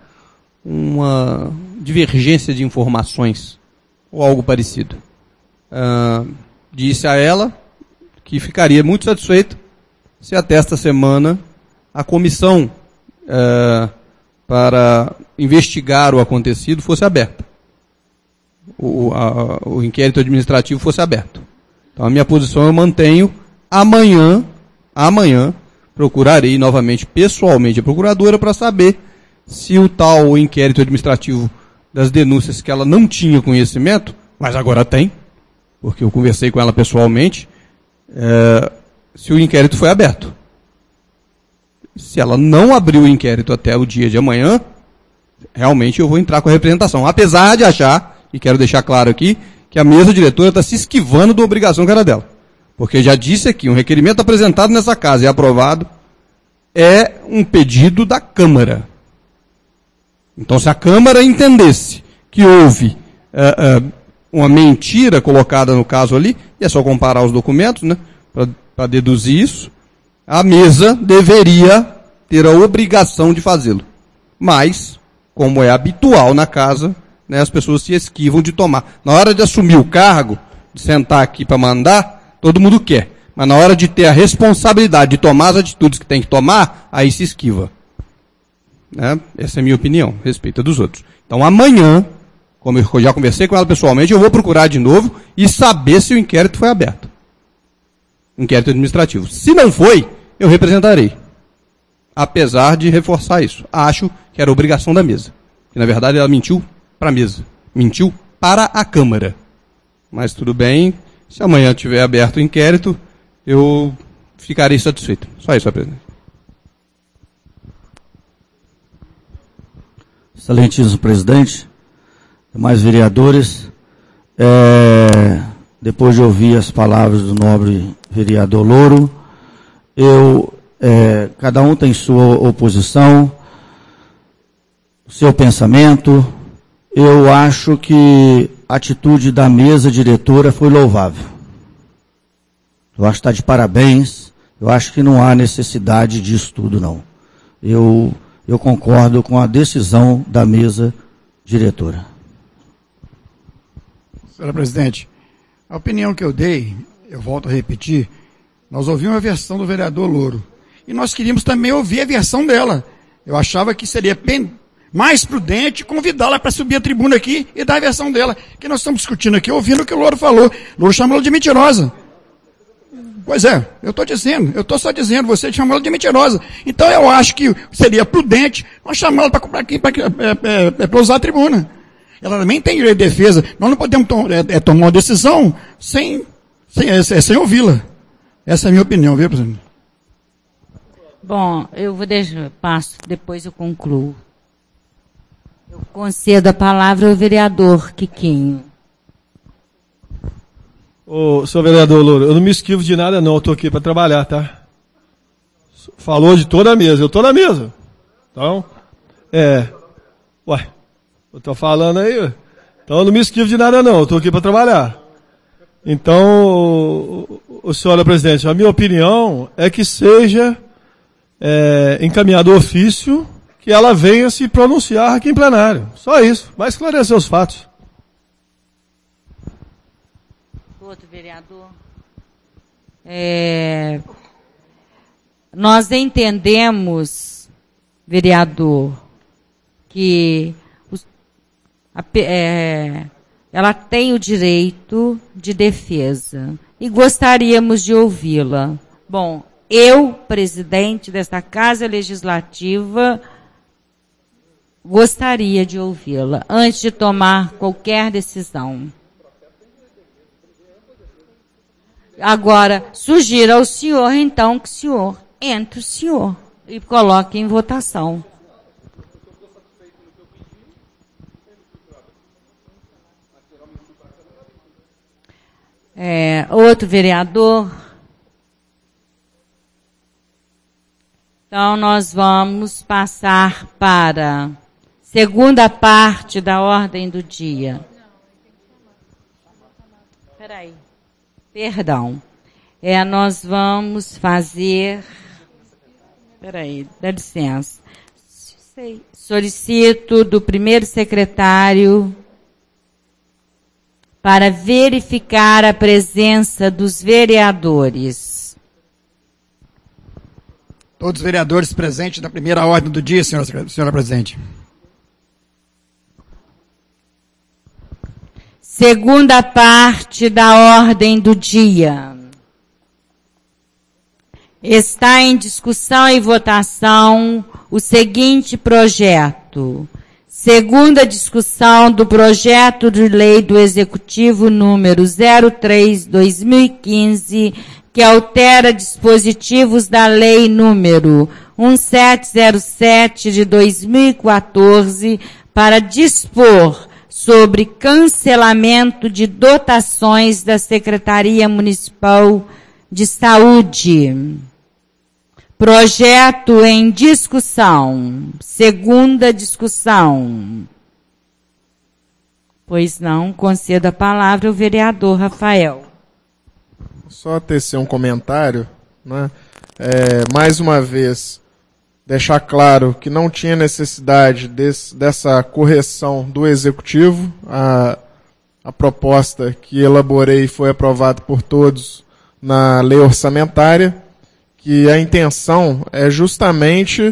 uma divergência de informações, ou algo parecido. Uh, disse a ela que ficaria muito satisfeito se até esta semana a comissão uh, para investigar o acontecido fosse aberta. O, a, o inquérito administrativo fosse aberto. Então a minha posição eu mantenho. Amanhã, amanhã, procurarei novamente pessoalmente a procuradora para saber se o tal inquérito administrativo das denúncias que ela não tinha conhecimento, mas agora tem, porque eu conversei com ela pessoalmente, é, se o inquérito foi aberto. Se ela não abriu o inquérito até o dia de amanhã, realmente eu vou entrar com a representação. Apesar de achar, e quero deixar claro aqui, que a mesa diretora está se esquivando da obrigação que era dela. Porque já disse aqui, um requerimento apresentado nessa casa e aprovado é um pedido da Câmara. Então, se a Câmara entendesse que houve uh, uh, uma mentira colocada no caso ali, e é só comparar os documentos, né, para deduzir isso, a mesa deveria ter a obrigação de fazê-lo. Mas, como é habitual na casa, né, as pessoas se esquivam de tomar. Na hora de assumir o cargo, de sentar aqui para mandar, todo mundo quer. Mas na hora de ter a responsabilidade de tomar as atitudes que tem que tomar, aí se esquiva. Né? Essa é a minha opinião, a respeito dos outros. Então amanhã, como eu já conversei com ela pessoalmente, eu vou procurar de novo e saber se o inquérito foi aberto. Inquérito administrativo. Se não foi, eu representarei. Apesar de reforçar isso. Acho que era obrigação da mesa. Que na verdade ela mentiu para a mesa. Mentiu para a Câmara. Mas tudo bem, se amanhã tiver aberto o inquérito, eu ficarei satisfeito. Só isso, senhor presidente. Excelentíssimo presidente, demais vereadores, é, depois de ouvir as palavras do nobre vereador Louro, eu, é, cada um tem sua oposição, seu pensamento. Eu acho que a atitude da mesa diretora foi louvável. Eu acho que está de parabéns. Eu acho que não há necessidade disso tudo, não. Eu, eu concordo com a decisão da mesa diretora. Senhora presidente, a opinião que eu dei, eu volto a repetir, nós ouvimos a versão do vereador Louro. E nós queríamos também ouvir a versão dela. Eu achava que seria pen... mais prudente convidá-la para subir a tribuna aqui e dar a versão dela. Que nós estamos discutindo aqui, ouvindo o que o Louro falou. O Louro chamou ela de mentirosa. Pois é, eu estou dizendo, eu estou só dizendo, você chamou ela de mentirosa. Então eu acho que seria prudente nós chamá-la para aqui, para é, é, é, usar a tribuna. Ela também tem direito de defesa. Nós não podemos to é, é, tomar uma decisão sem, sem, é, sem ouvi-la. Essa é a minha opinião, viu, presidente? Bom, eu vou deixar, passo, depois eu concluo. Eu concedo a palavra ao vereador Quiquinho. Ô, senhor vereador Louro, eu não me esquivo de nada não, eu estou aqui para trabalhar, tá? falou de toda a mesa. Eu estou na mesa. Então, é... Ué, eu estou falando aí... Ué. Então eu não me esquivo de nada não, eu estou aqui para trabalhar. Então, o senhora presidente, a minha opinião é que seja é, encaminhado o ofício que ela venha se pronunciar aqui em plenário. Só isso, vai esclarecer os fatos. Outro vereador. É, nós entendemos, vereador, que os, a, é, ela tem o direito de defesa e gostaríamos de ouvi-la. Bom, eu, presidente desta Casa Legislativa, gostaria de ouvi-la antes de tomar qualquer decisão. Agora, sugiro ao senhor, então, que o senhor entre o senhor e coloque em votação. É, outro vereador. Então, nós vamos passar para segunda parte da ordem do dia. Espera aí. Perdão. É, nós vamos fazer... Espera aí, dá licença. Solicito do primeiro secretário para verificar a presença dos vereadores. Todos os vereadores presentes na primeira ordem do dia, senhora, senhora presidente. Segunda parte da ordem do dia. Está em discussão e votação o seguinte projeto. Segunda discussão do projeto de lei do Executivo número zero três barra dois mil e quinze, que altera dispositivos da lei número mil setecentos e sete de dois mil e quatorze para dispor sobre cancelamento de dotações da Secretaria Municipal de Saúde. Projeto em discussão. Segunda discussão. Pois não, concedo a palavra ao vereador Rafael. Só tecer um comentário, né? É, mais uma vez, deixar claro que não tinha necessidade desse, dessa correção do Executivo. A, a proposta que elaborei foi aprovada por todos na lei orçamentária, que a intenção é justamente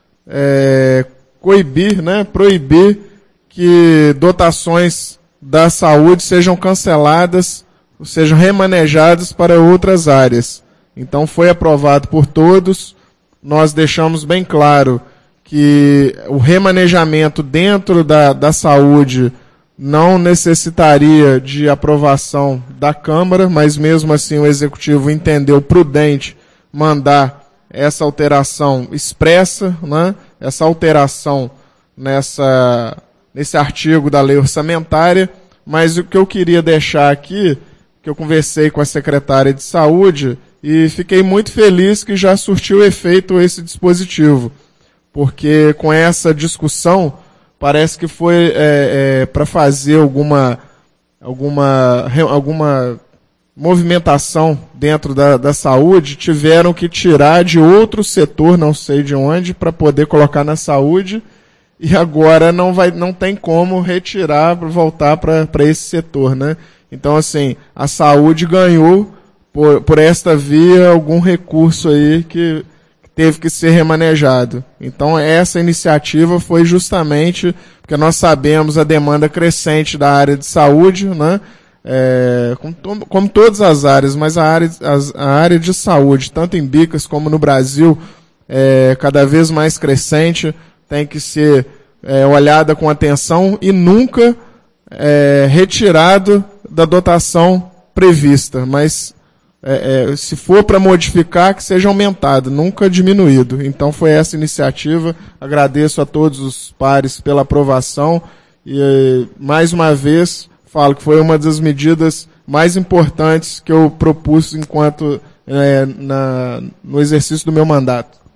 é, coibir, né, proibir que dotações da saúde sejam canceladas, ou sejam remanejadas para outras áreas. Então foi aprovado por todos. Nós deixamos bem claro que o remanejamento dentro da, da saúde não necessitaria de aprovação da Câmara, mas mesmo assim o Executivo entendeu prudente mandar essa alteração expressa, né? Essa alteração nessa, nesse artigo da lei orçamentária. Mas o que eu queria deixar aqui, que eu conversei com a secretária de Saúde e fiquei muito feliz que já surtiu efeito esse dispositivo, porque com essa discussão parece que foi é, é, para fazer alguma, alguma, alguma movimentação dentro da, da saúde, tiveram que tirar de outro setor, não sei de onde, para poder colocar na saúde, e agora não, vai, não tem como retirar, voltar para esse setor, né? Então, assim, a saúde ganhou por, por esta via algum recurso aí que teve que ser remanejado. Então, essa iniciativa foi justamente porque nós sabemos a demanda crescente da área de saúde, né? É, como, como todas as áreas, mas a área, a, a área de saúde, tanto em Bicas como no Brasil, é cada vez mais crescente, tem que ser é, olhada com atenção e nunca é, retirado da dotação prevista, mas é, é, se for para modificar, que seja aumentado, nunca diminuído. Então foi essa iniciativa, agradeço a todos os pares pela aprovação e, mais uma vez, falo que foi uma das medidas mais importantes que eu propus enquanto é, na, no exercício do meu mandato.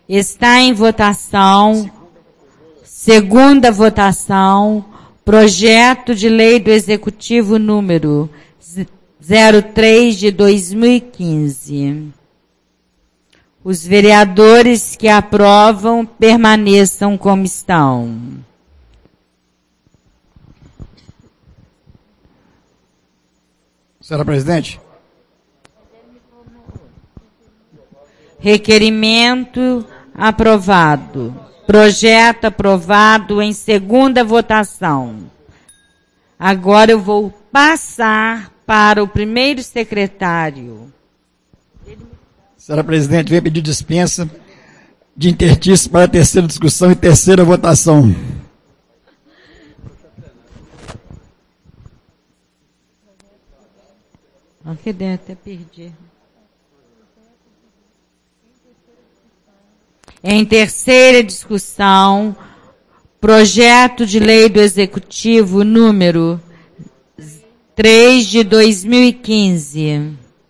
Está em votação, segunda votação, projeto de lei do Executivo número zero três de dois mil e quinze. Os vereadores que aprovam permaneçam como estão. Senhora Presidente. Requerimento aprovado. Projeto aprovado em segunda votação. Agora eu vou passar para o primeiro secretário. Senhora Presidente, venho pedir dispensa de interstício para a terceira discussão e terceira votação. Aqui dentro, até perdi. Em terceira discussão, projeto de lei do Executivo número três de dois mil e quinze,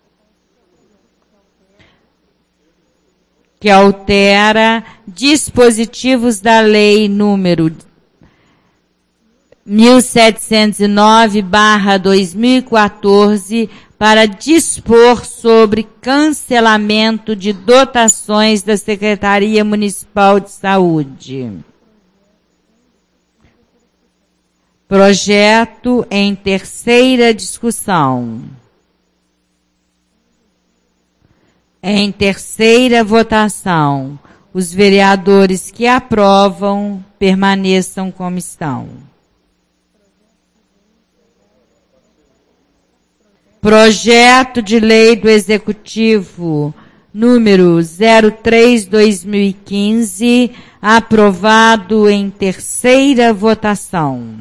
que altera dispositivos da lei número mil setecentos e nove barra dois mil e quatorze, para dispor sobre cancelamento de dotações da Secretaria Municipal de Saúde. Projeto em terceira discussão. Em terceira votação, os vereadores que aprovam permaneçam como estão. Projeto de lei do Executivo número zero três barra dois mil e quinze, aprovado em terceira votação.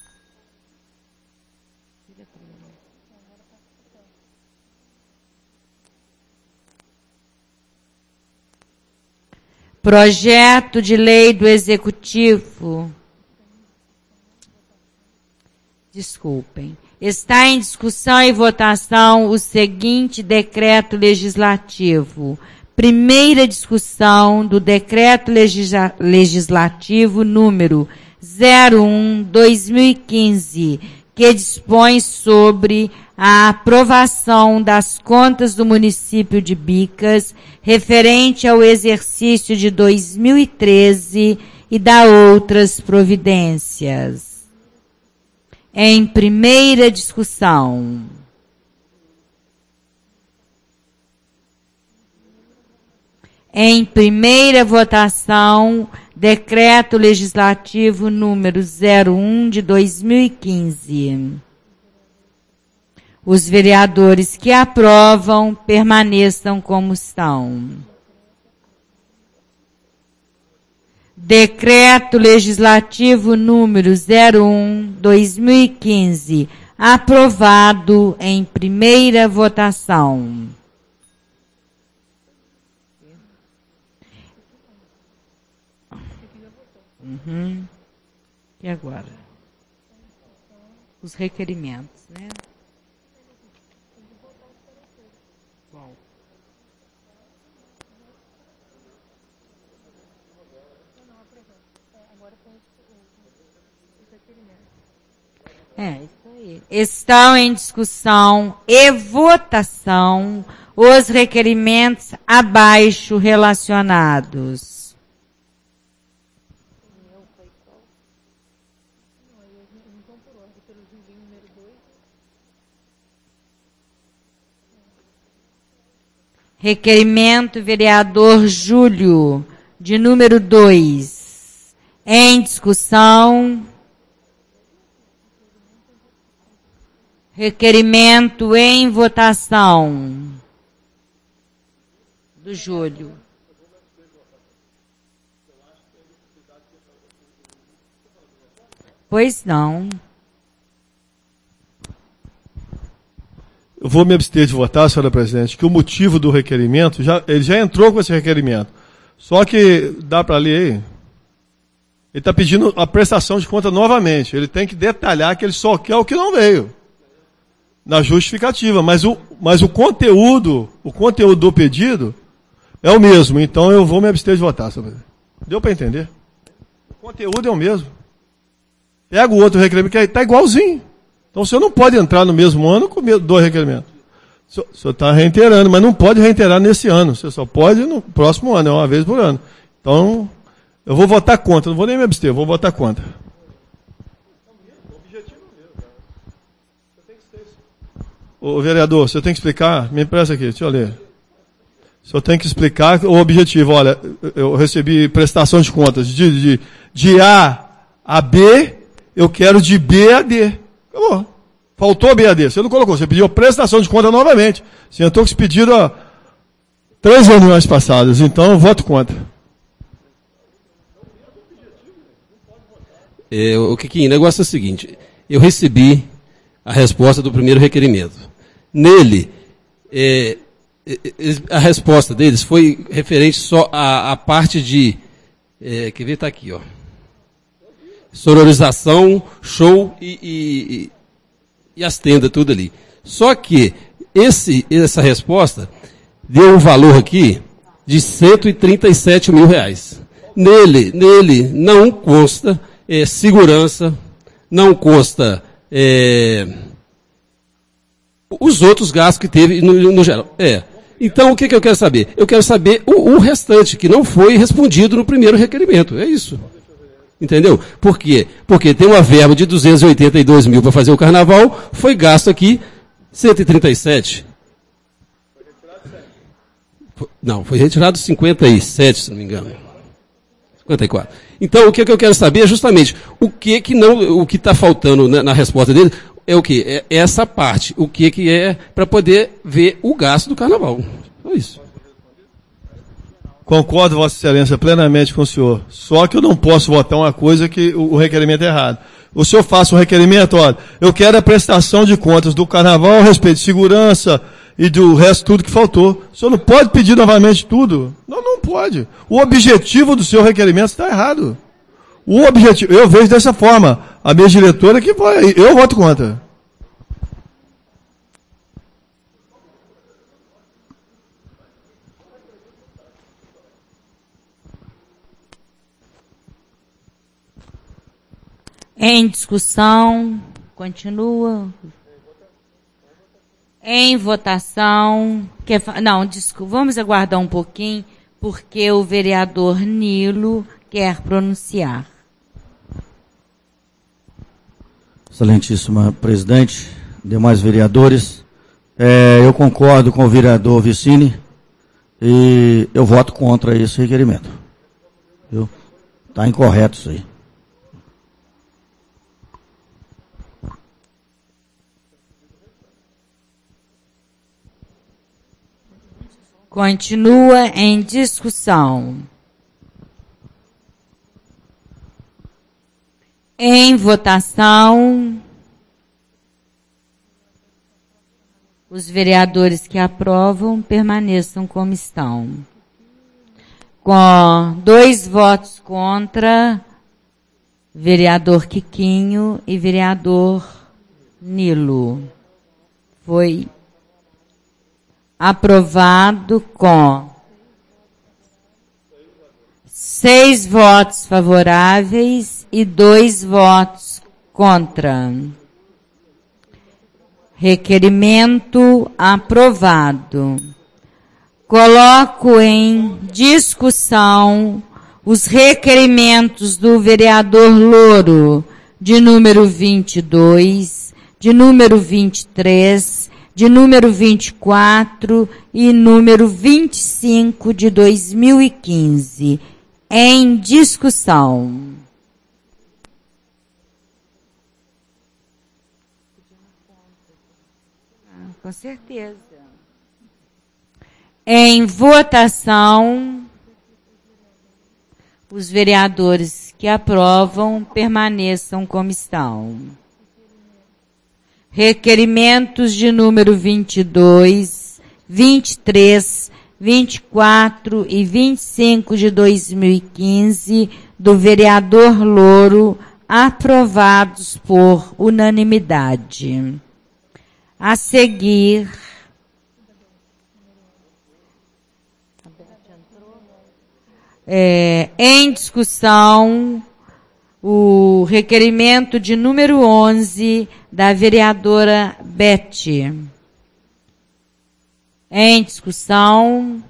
Projeto de lei do Executivo. Desculpem. Está em discussão e votação o seguinte decreto legislativo. Primeira discussão do decreto legisla- legislativo número zero um barra dois mil e quinze, que dispõe sobre a aprovação das contas do município de Bicas, referente ao exercício de dois mil e treze e da outras providências. Em primeira discussão. Em primeira votação, decreto legislativo número zero um de dois mil e quinze. Os vereadores que aprovam permaneçam como estão. Decreto legislativo número zero um barra dois mil e quinze, aprovado em primeira votação. Uhum. E agora? Os requerimentos, né? Bom. É, isso aí. Estão em discussão e votação os requerimentos abaixo relacionados. Requerimento vereador Júlio, de número dois. Em discussão. Requerimento em votação. Do Júlio. Pois não. Eu vou me abster de votar, senhora presidente, que o motivo do requerimento, já, ele já entrou com esse requerimento. Só que, dá para ler aí? Ele está pedindo a prestação de conta novamente. Ele tem que detalhar que ele só quer o que não veio. Na justificativa. Mas o, mas o conteúdo, o conteúdo do pedido, é o mesmo, então eu vou me abster de votar, senhor presidente. Deu para entender? O conteúdo é o mesmo. Pega o outro requerimento, que está igualzinho. Então o senhor não pode entrar no mesmo ano com dois requerimentos. O senhor está reiterando, mas não pode reiterar nesse ano. Você só pode no próximo ano, é uma vez por ano. Então, eu vou votar contra, não vou nem me abster, eu vou votar contra. Ô, vereador, você tem que explicar, me empresta aqui, deixa eu ler. O senhor tem que explicar o objetivo. Olha, eu recebi prestação de contas de, de, de A a B, eu quero de B a D. Acabou. Faltou B a D, você não colocou, você pediu prestação de conta novamente. Você entrou com esse pedido há três reuniões passadas, então eu voto contra. É, o Kikinho, o negócio é o seguinte, eu recebi a resposta do primeiro requerimento. Nele, é, a resposta deles foi referente só à, à parte de, é, quer ver, está aqui, ó, sororização, show e, e, e as tendas, tudo ali. Só que esse, essa resposta deu um valor aqui de cento e trinta e sete mil reais. Nele, nele não consta é, segurança, não consta é, os outros gastos que teve no, no geral. É. Então, o que, que eu quero saber? Eu quero saber o, o restante, que não foi respondido no primeiro requerimento. É isso. Entendeu? Por quê? Porque tem uma verba de duzentos e oitenta e dois mil para fazer o carnaval, foi gasto aqui cento e trinta e sete. Não, foi retirado cinquenta e sete, se não me engano. cinquenta e quatro. Então, o que, que eu quero saber é justamente o que que não, o que está faltando na, na resposta dele é o que? É essa parte. O que que é para poder ver o gasto do carnaval. Só isso. Concordo, Vossa Excelência, plenamente com o senhor. Só que eu não posso votar uma coisa que o, o requerimento é errado. O senhor faça um requerimento, olha, eu quero a prestação de contas do carnaval a respeito de segurança e do resto tudo que faltou. O senhor não pode pedir novamente tudo. Não, não pode. O objetivo do seu requerimento está errado. O objetivo, eu vejo dessa forma. A minha diretora que vai, eu voto contra. Em discussão, continua. Em votação. Quer, não, desculpa, vamos aguardar um pouquinho, porque o vereador Nilo quer pronunciar. Excelentíssima presidente, demais vereadores, é, eu concordo com o vereador Vicini e eu voto contra esse requerimento. Está incorreto isso aí. Continua em discussão. Em votação, os vereadores que aprovam permaneçam como estão. Com dois votos contra, vereador Kikinho e vereador Nilo. Foi aprovado com seis votos favoráveis e dois votos contra. Requerimento aprovado. Coloco em discussão os requerimentos do vereador Louro, de número vinte e dois, de número vinte e três, de número vinte e quatro e número vinte e cinco de dois mil e quinze. Em discussão. Ah, com certeza. Em votação, os vereadores que aprovam permaneçam como estão. Requerimentos de número vinte e dois, vinte e três, vinte e quatro e vinte e cinco de dois mil e quinze do vereador Louro, aprovados por unanimidade. A seguir, É, em discussão, o requerimento de número onze da vereadora Beth. Em discussão.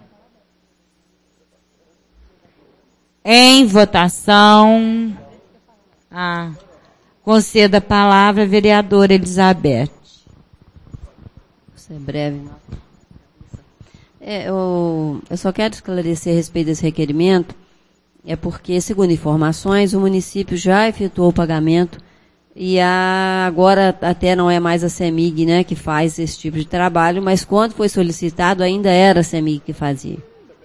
Em votação. Ah, conceda a palavra à vereadora Elizabeth. Vou ser breve. É, eu, eu só quero esclarecer a respeito desse requerimento, é porque, segundo informações, o município já efetuou o pagamento e a, agora até não é mais a CEMIG, né, que faz esse tipo de trabalho, mas quando foi solicitado ainda era a CEMIG que fazia.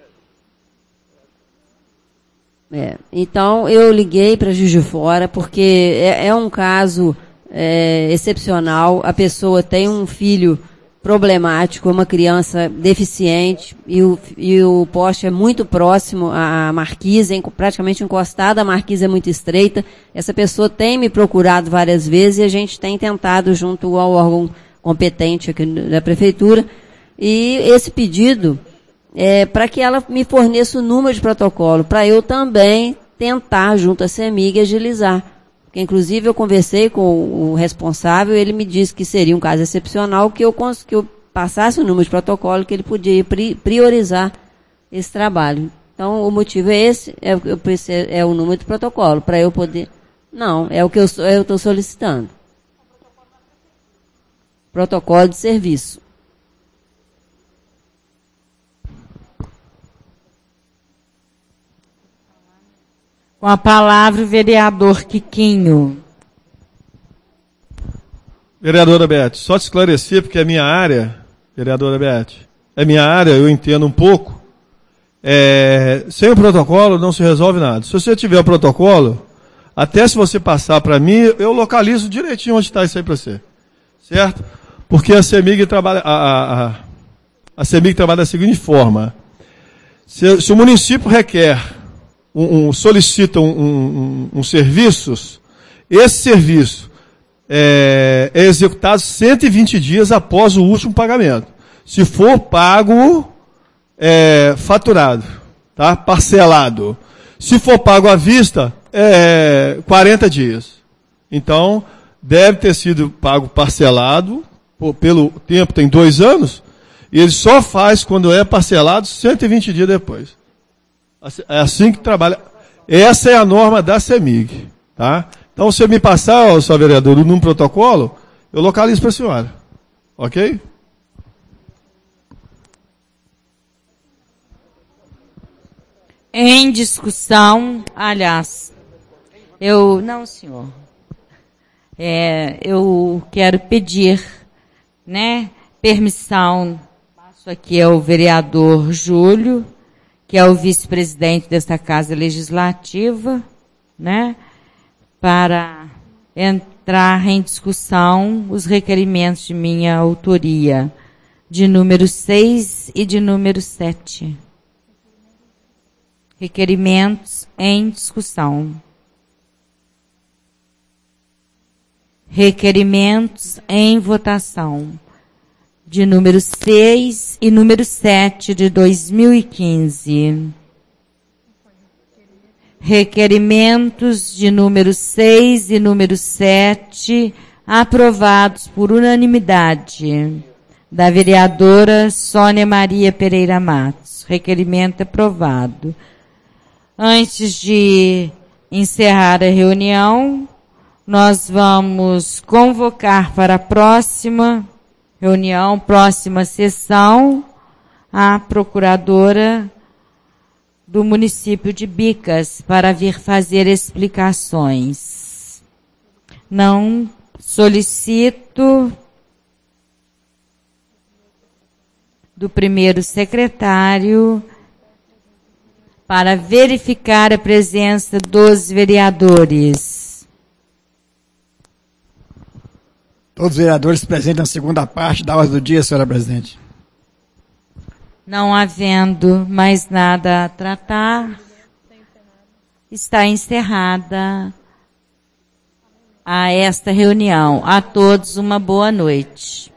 É, então, eu liguei para Juiz de Fora porque é, é um caso é, excepcional. A pessoa tem um filho problemático, uma criança deficiente, e o, e o poste é muito próximo à marquise, é praticamente encostado, a marquise é muito estreita. Essa pessoa tem me procurado várias vezes e a gente tem tentado junto ao órgão competente aqui da prefeitura. E esse pedido é para que ela me forneça o número de protocolo, para eu também tentar, junto à CEMIG, agilizar. Porque, inclusive, eu conversei com o responsável, ele me disse que seria um caso excepcional, que eu, que eu passasse o número de protocolo, que ele podia priorizar esse trabalho. Então, o motivo é esse, é, eu preciso, é o número de protocolo, para eu poder... Não, é o que eu estou solicitando. Protocolo de serviço. Com a palavra o vereador Quiquinho. Vereadora Beth, só te esclarecer, porque é minha área, vereadora Beth, é minha área, eu entendo um pouco. É, sem o protocolo não se resolve nada. Se você tiver o protocolo, até se você passar para mim, eu localizo direitinho onde está isso aí para você. Certo? Porque a CEMIG trabalha, a, a, a CEMIG trabalha da seguinte forma. Se, se o município requer Um, um, solicita um, um, um, um serviço, esse serviço é, é executado cento e vinte dias após o último pagamento. Se for pago, é, faturado, tá? Parcelado. Se for pago à vista, é quarenta dias. Então, deve ter sido pago parcelado, por, pelo tempo tem dois anos, e ele só faz quando é parcelado cento e vinte dias depois. É assim que trabalha. Essa é a norma da CEMIG. Tá? Então, se eu me passar, sua vereadora, num protocolo, eu localizo para a senhora. Ok? Em discussão, aliás, eu... Não, senhor. É, eu quero pedir, né, permissão. Passo aqui ao vereador Júlio, que é o vice-presidente desta Casa Legislativa, né, para entrar em discussão os requerimentos de minha autoria, de número seis e de número sete. Requerimentos em discussão. Requerimentos em votação. De número seis e número sete de dois mil e quinze. Requerimentos de número seis e número sete aprovados por unanimidade da vereadora Sônia Maria Pereira Matos. Requerimento aprovado. Antes de encerrar a reunião, nós vamos convocar para a próxima reunião, próxima sessão, a procuradora do município de Bicas para vir fazer explicações. Não solicito do primeiro secretário para verificar a presença dos vereadores. Todos os vereadores presentes na segunda parte da ordem do dia, senhora presidente. Não havendo mais nada a tratar, está encerrada a esta reunião. A todos uma boa noite.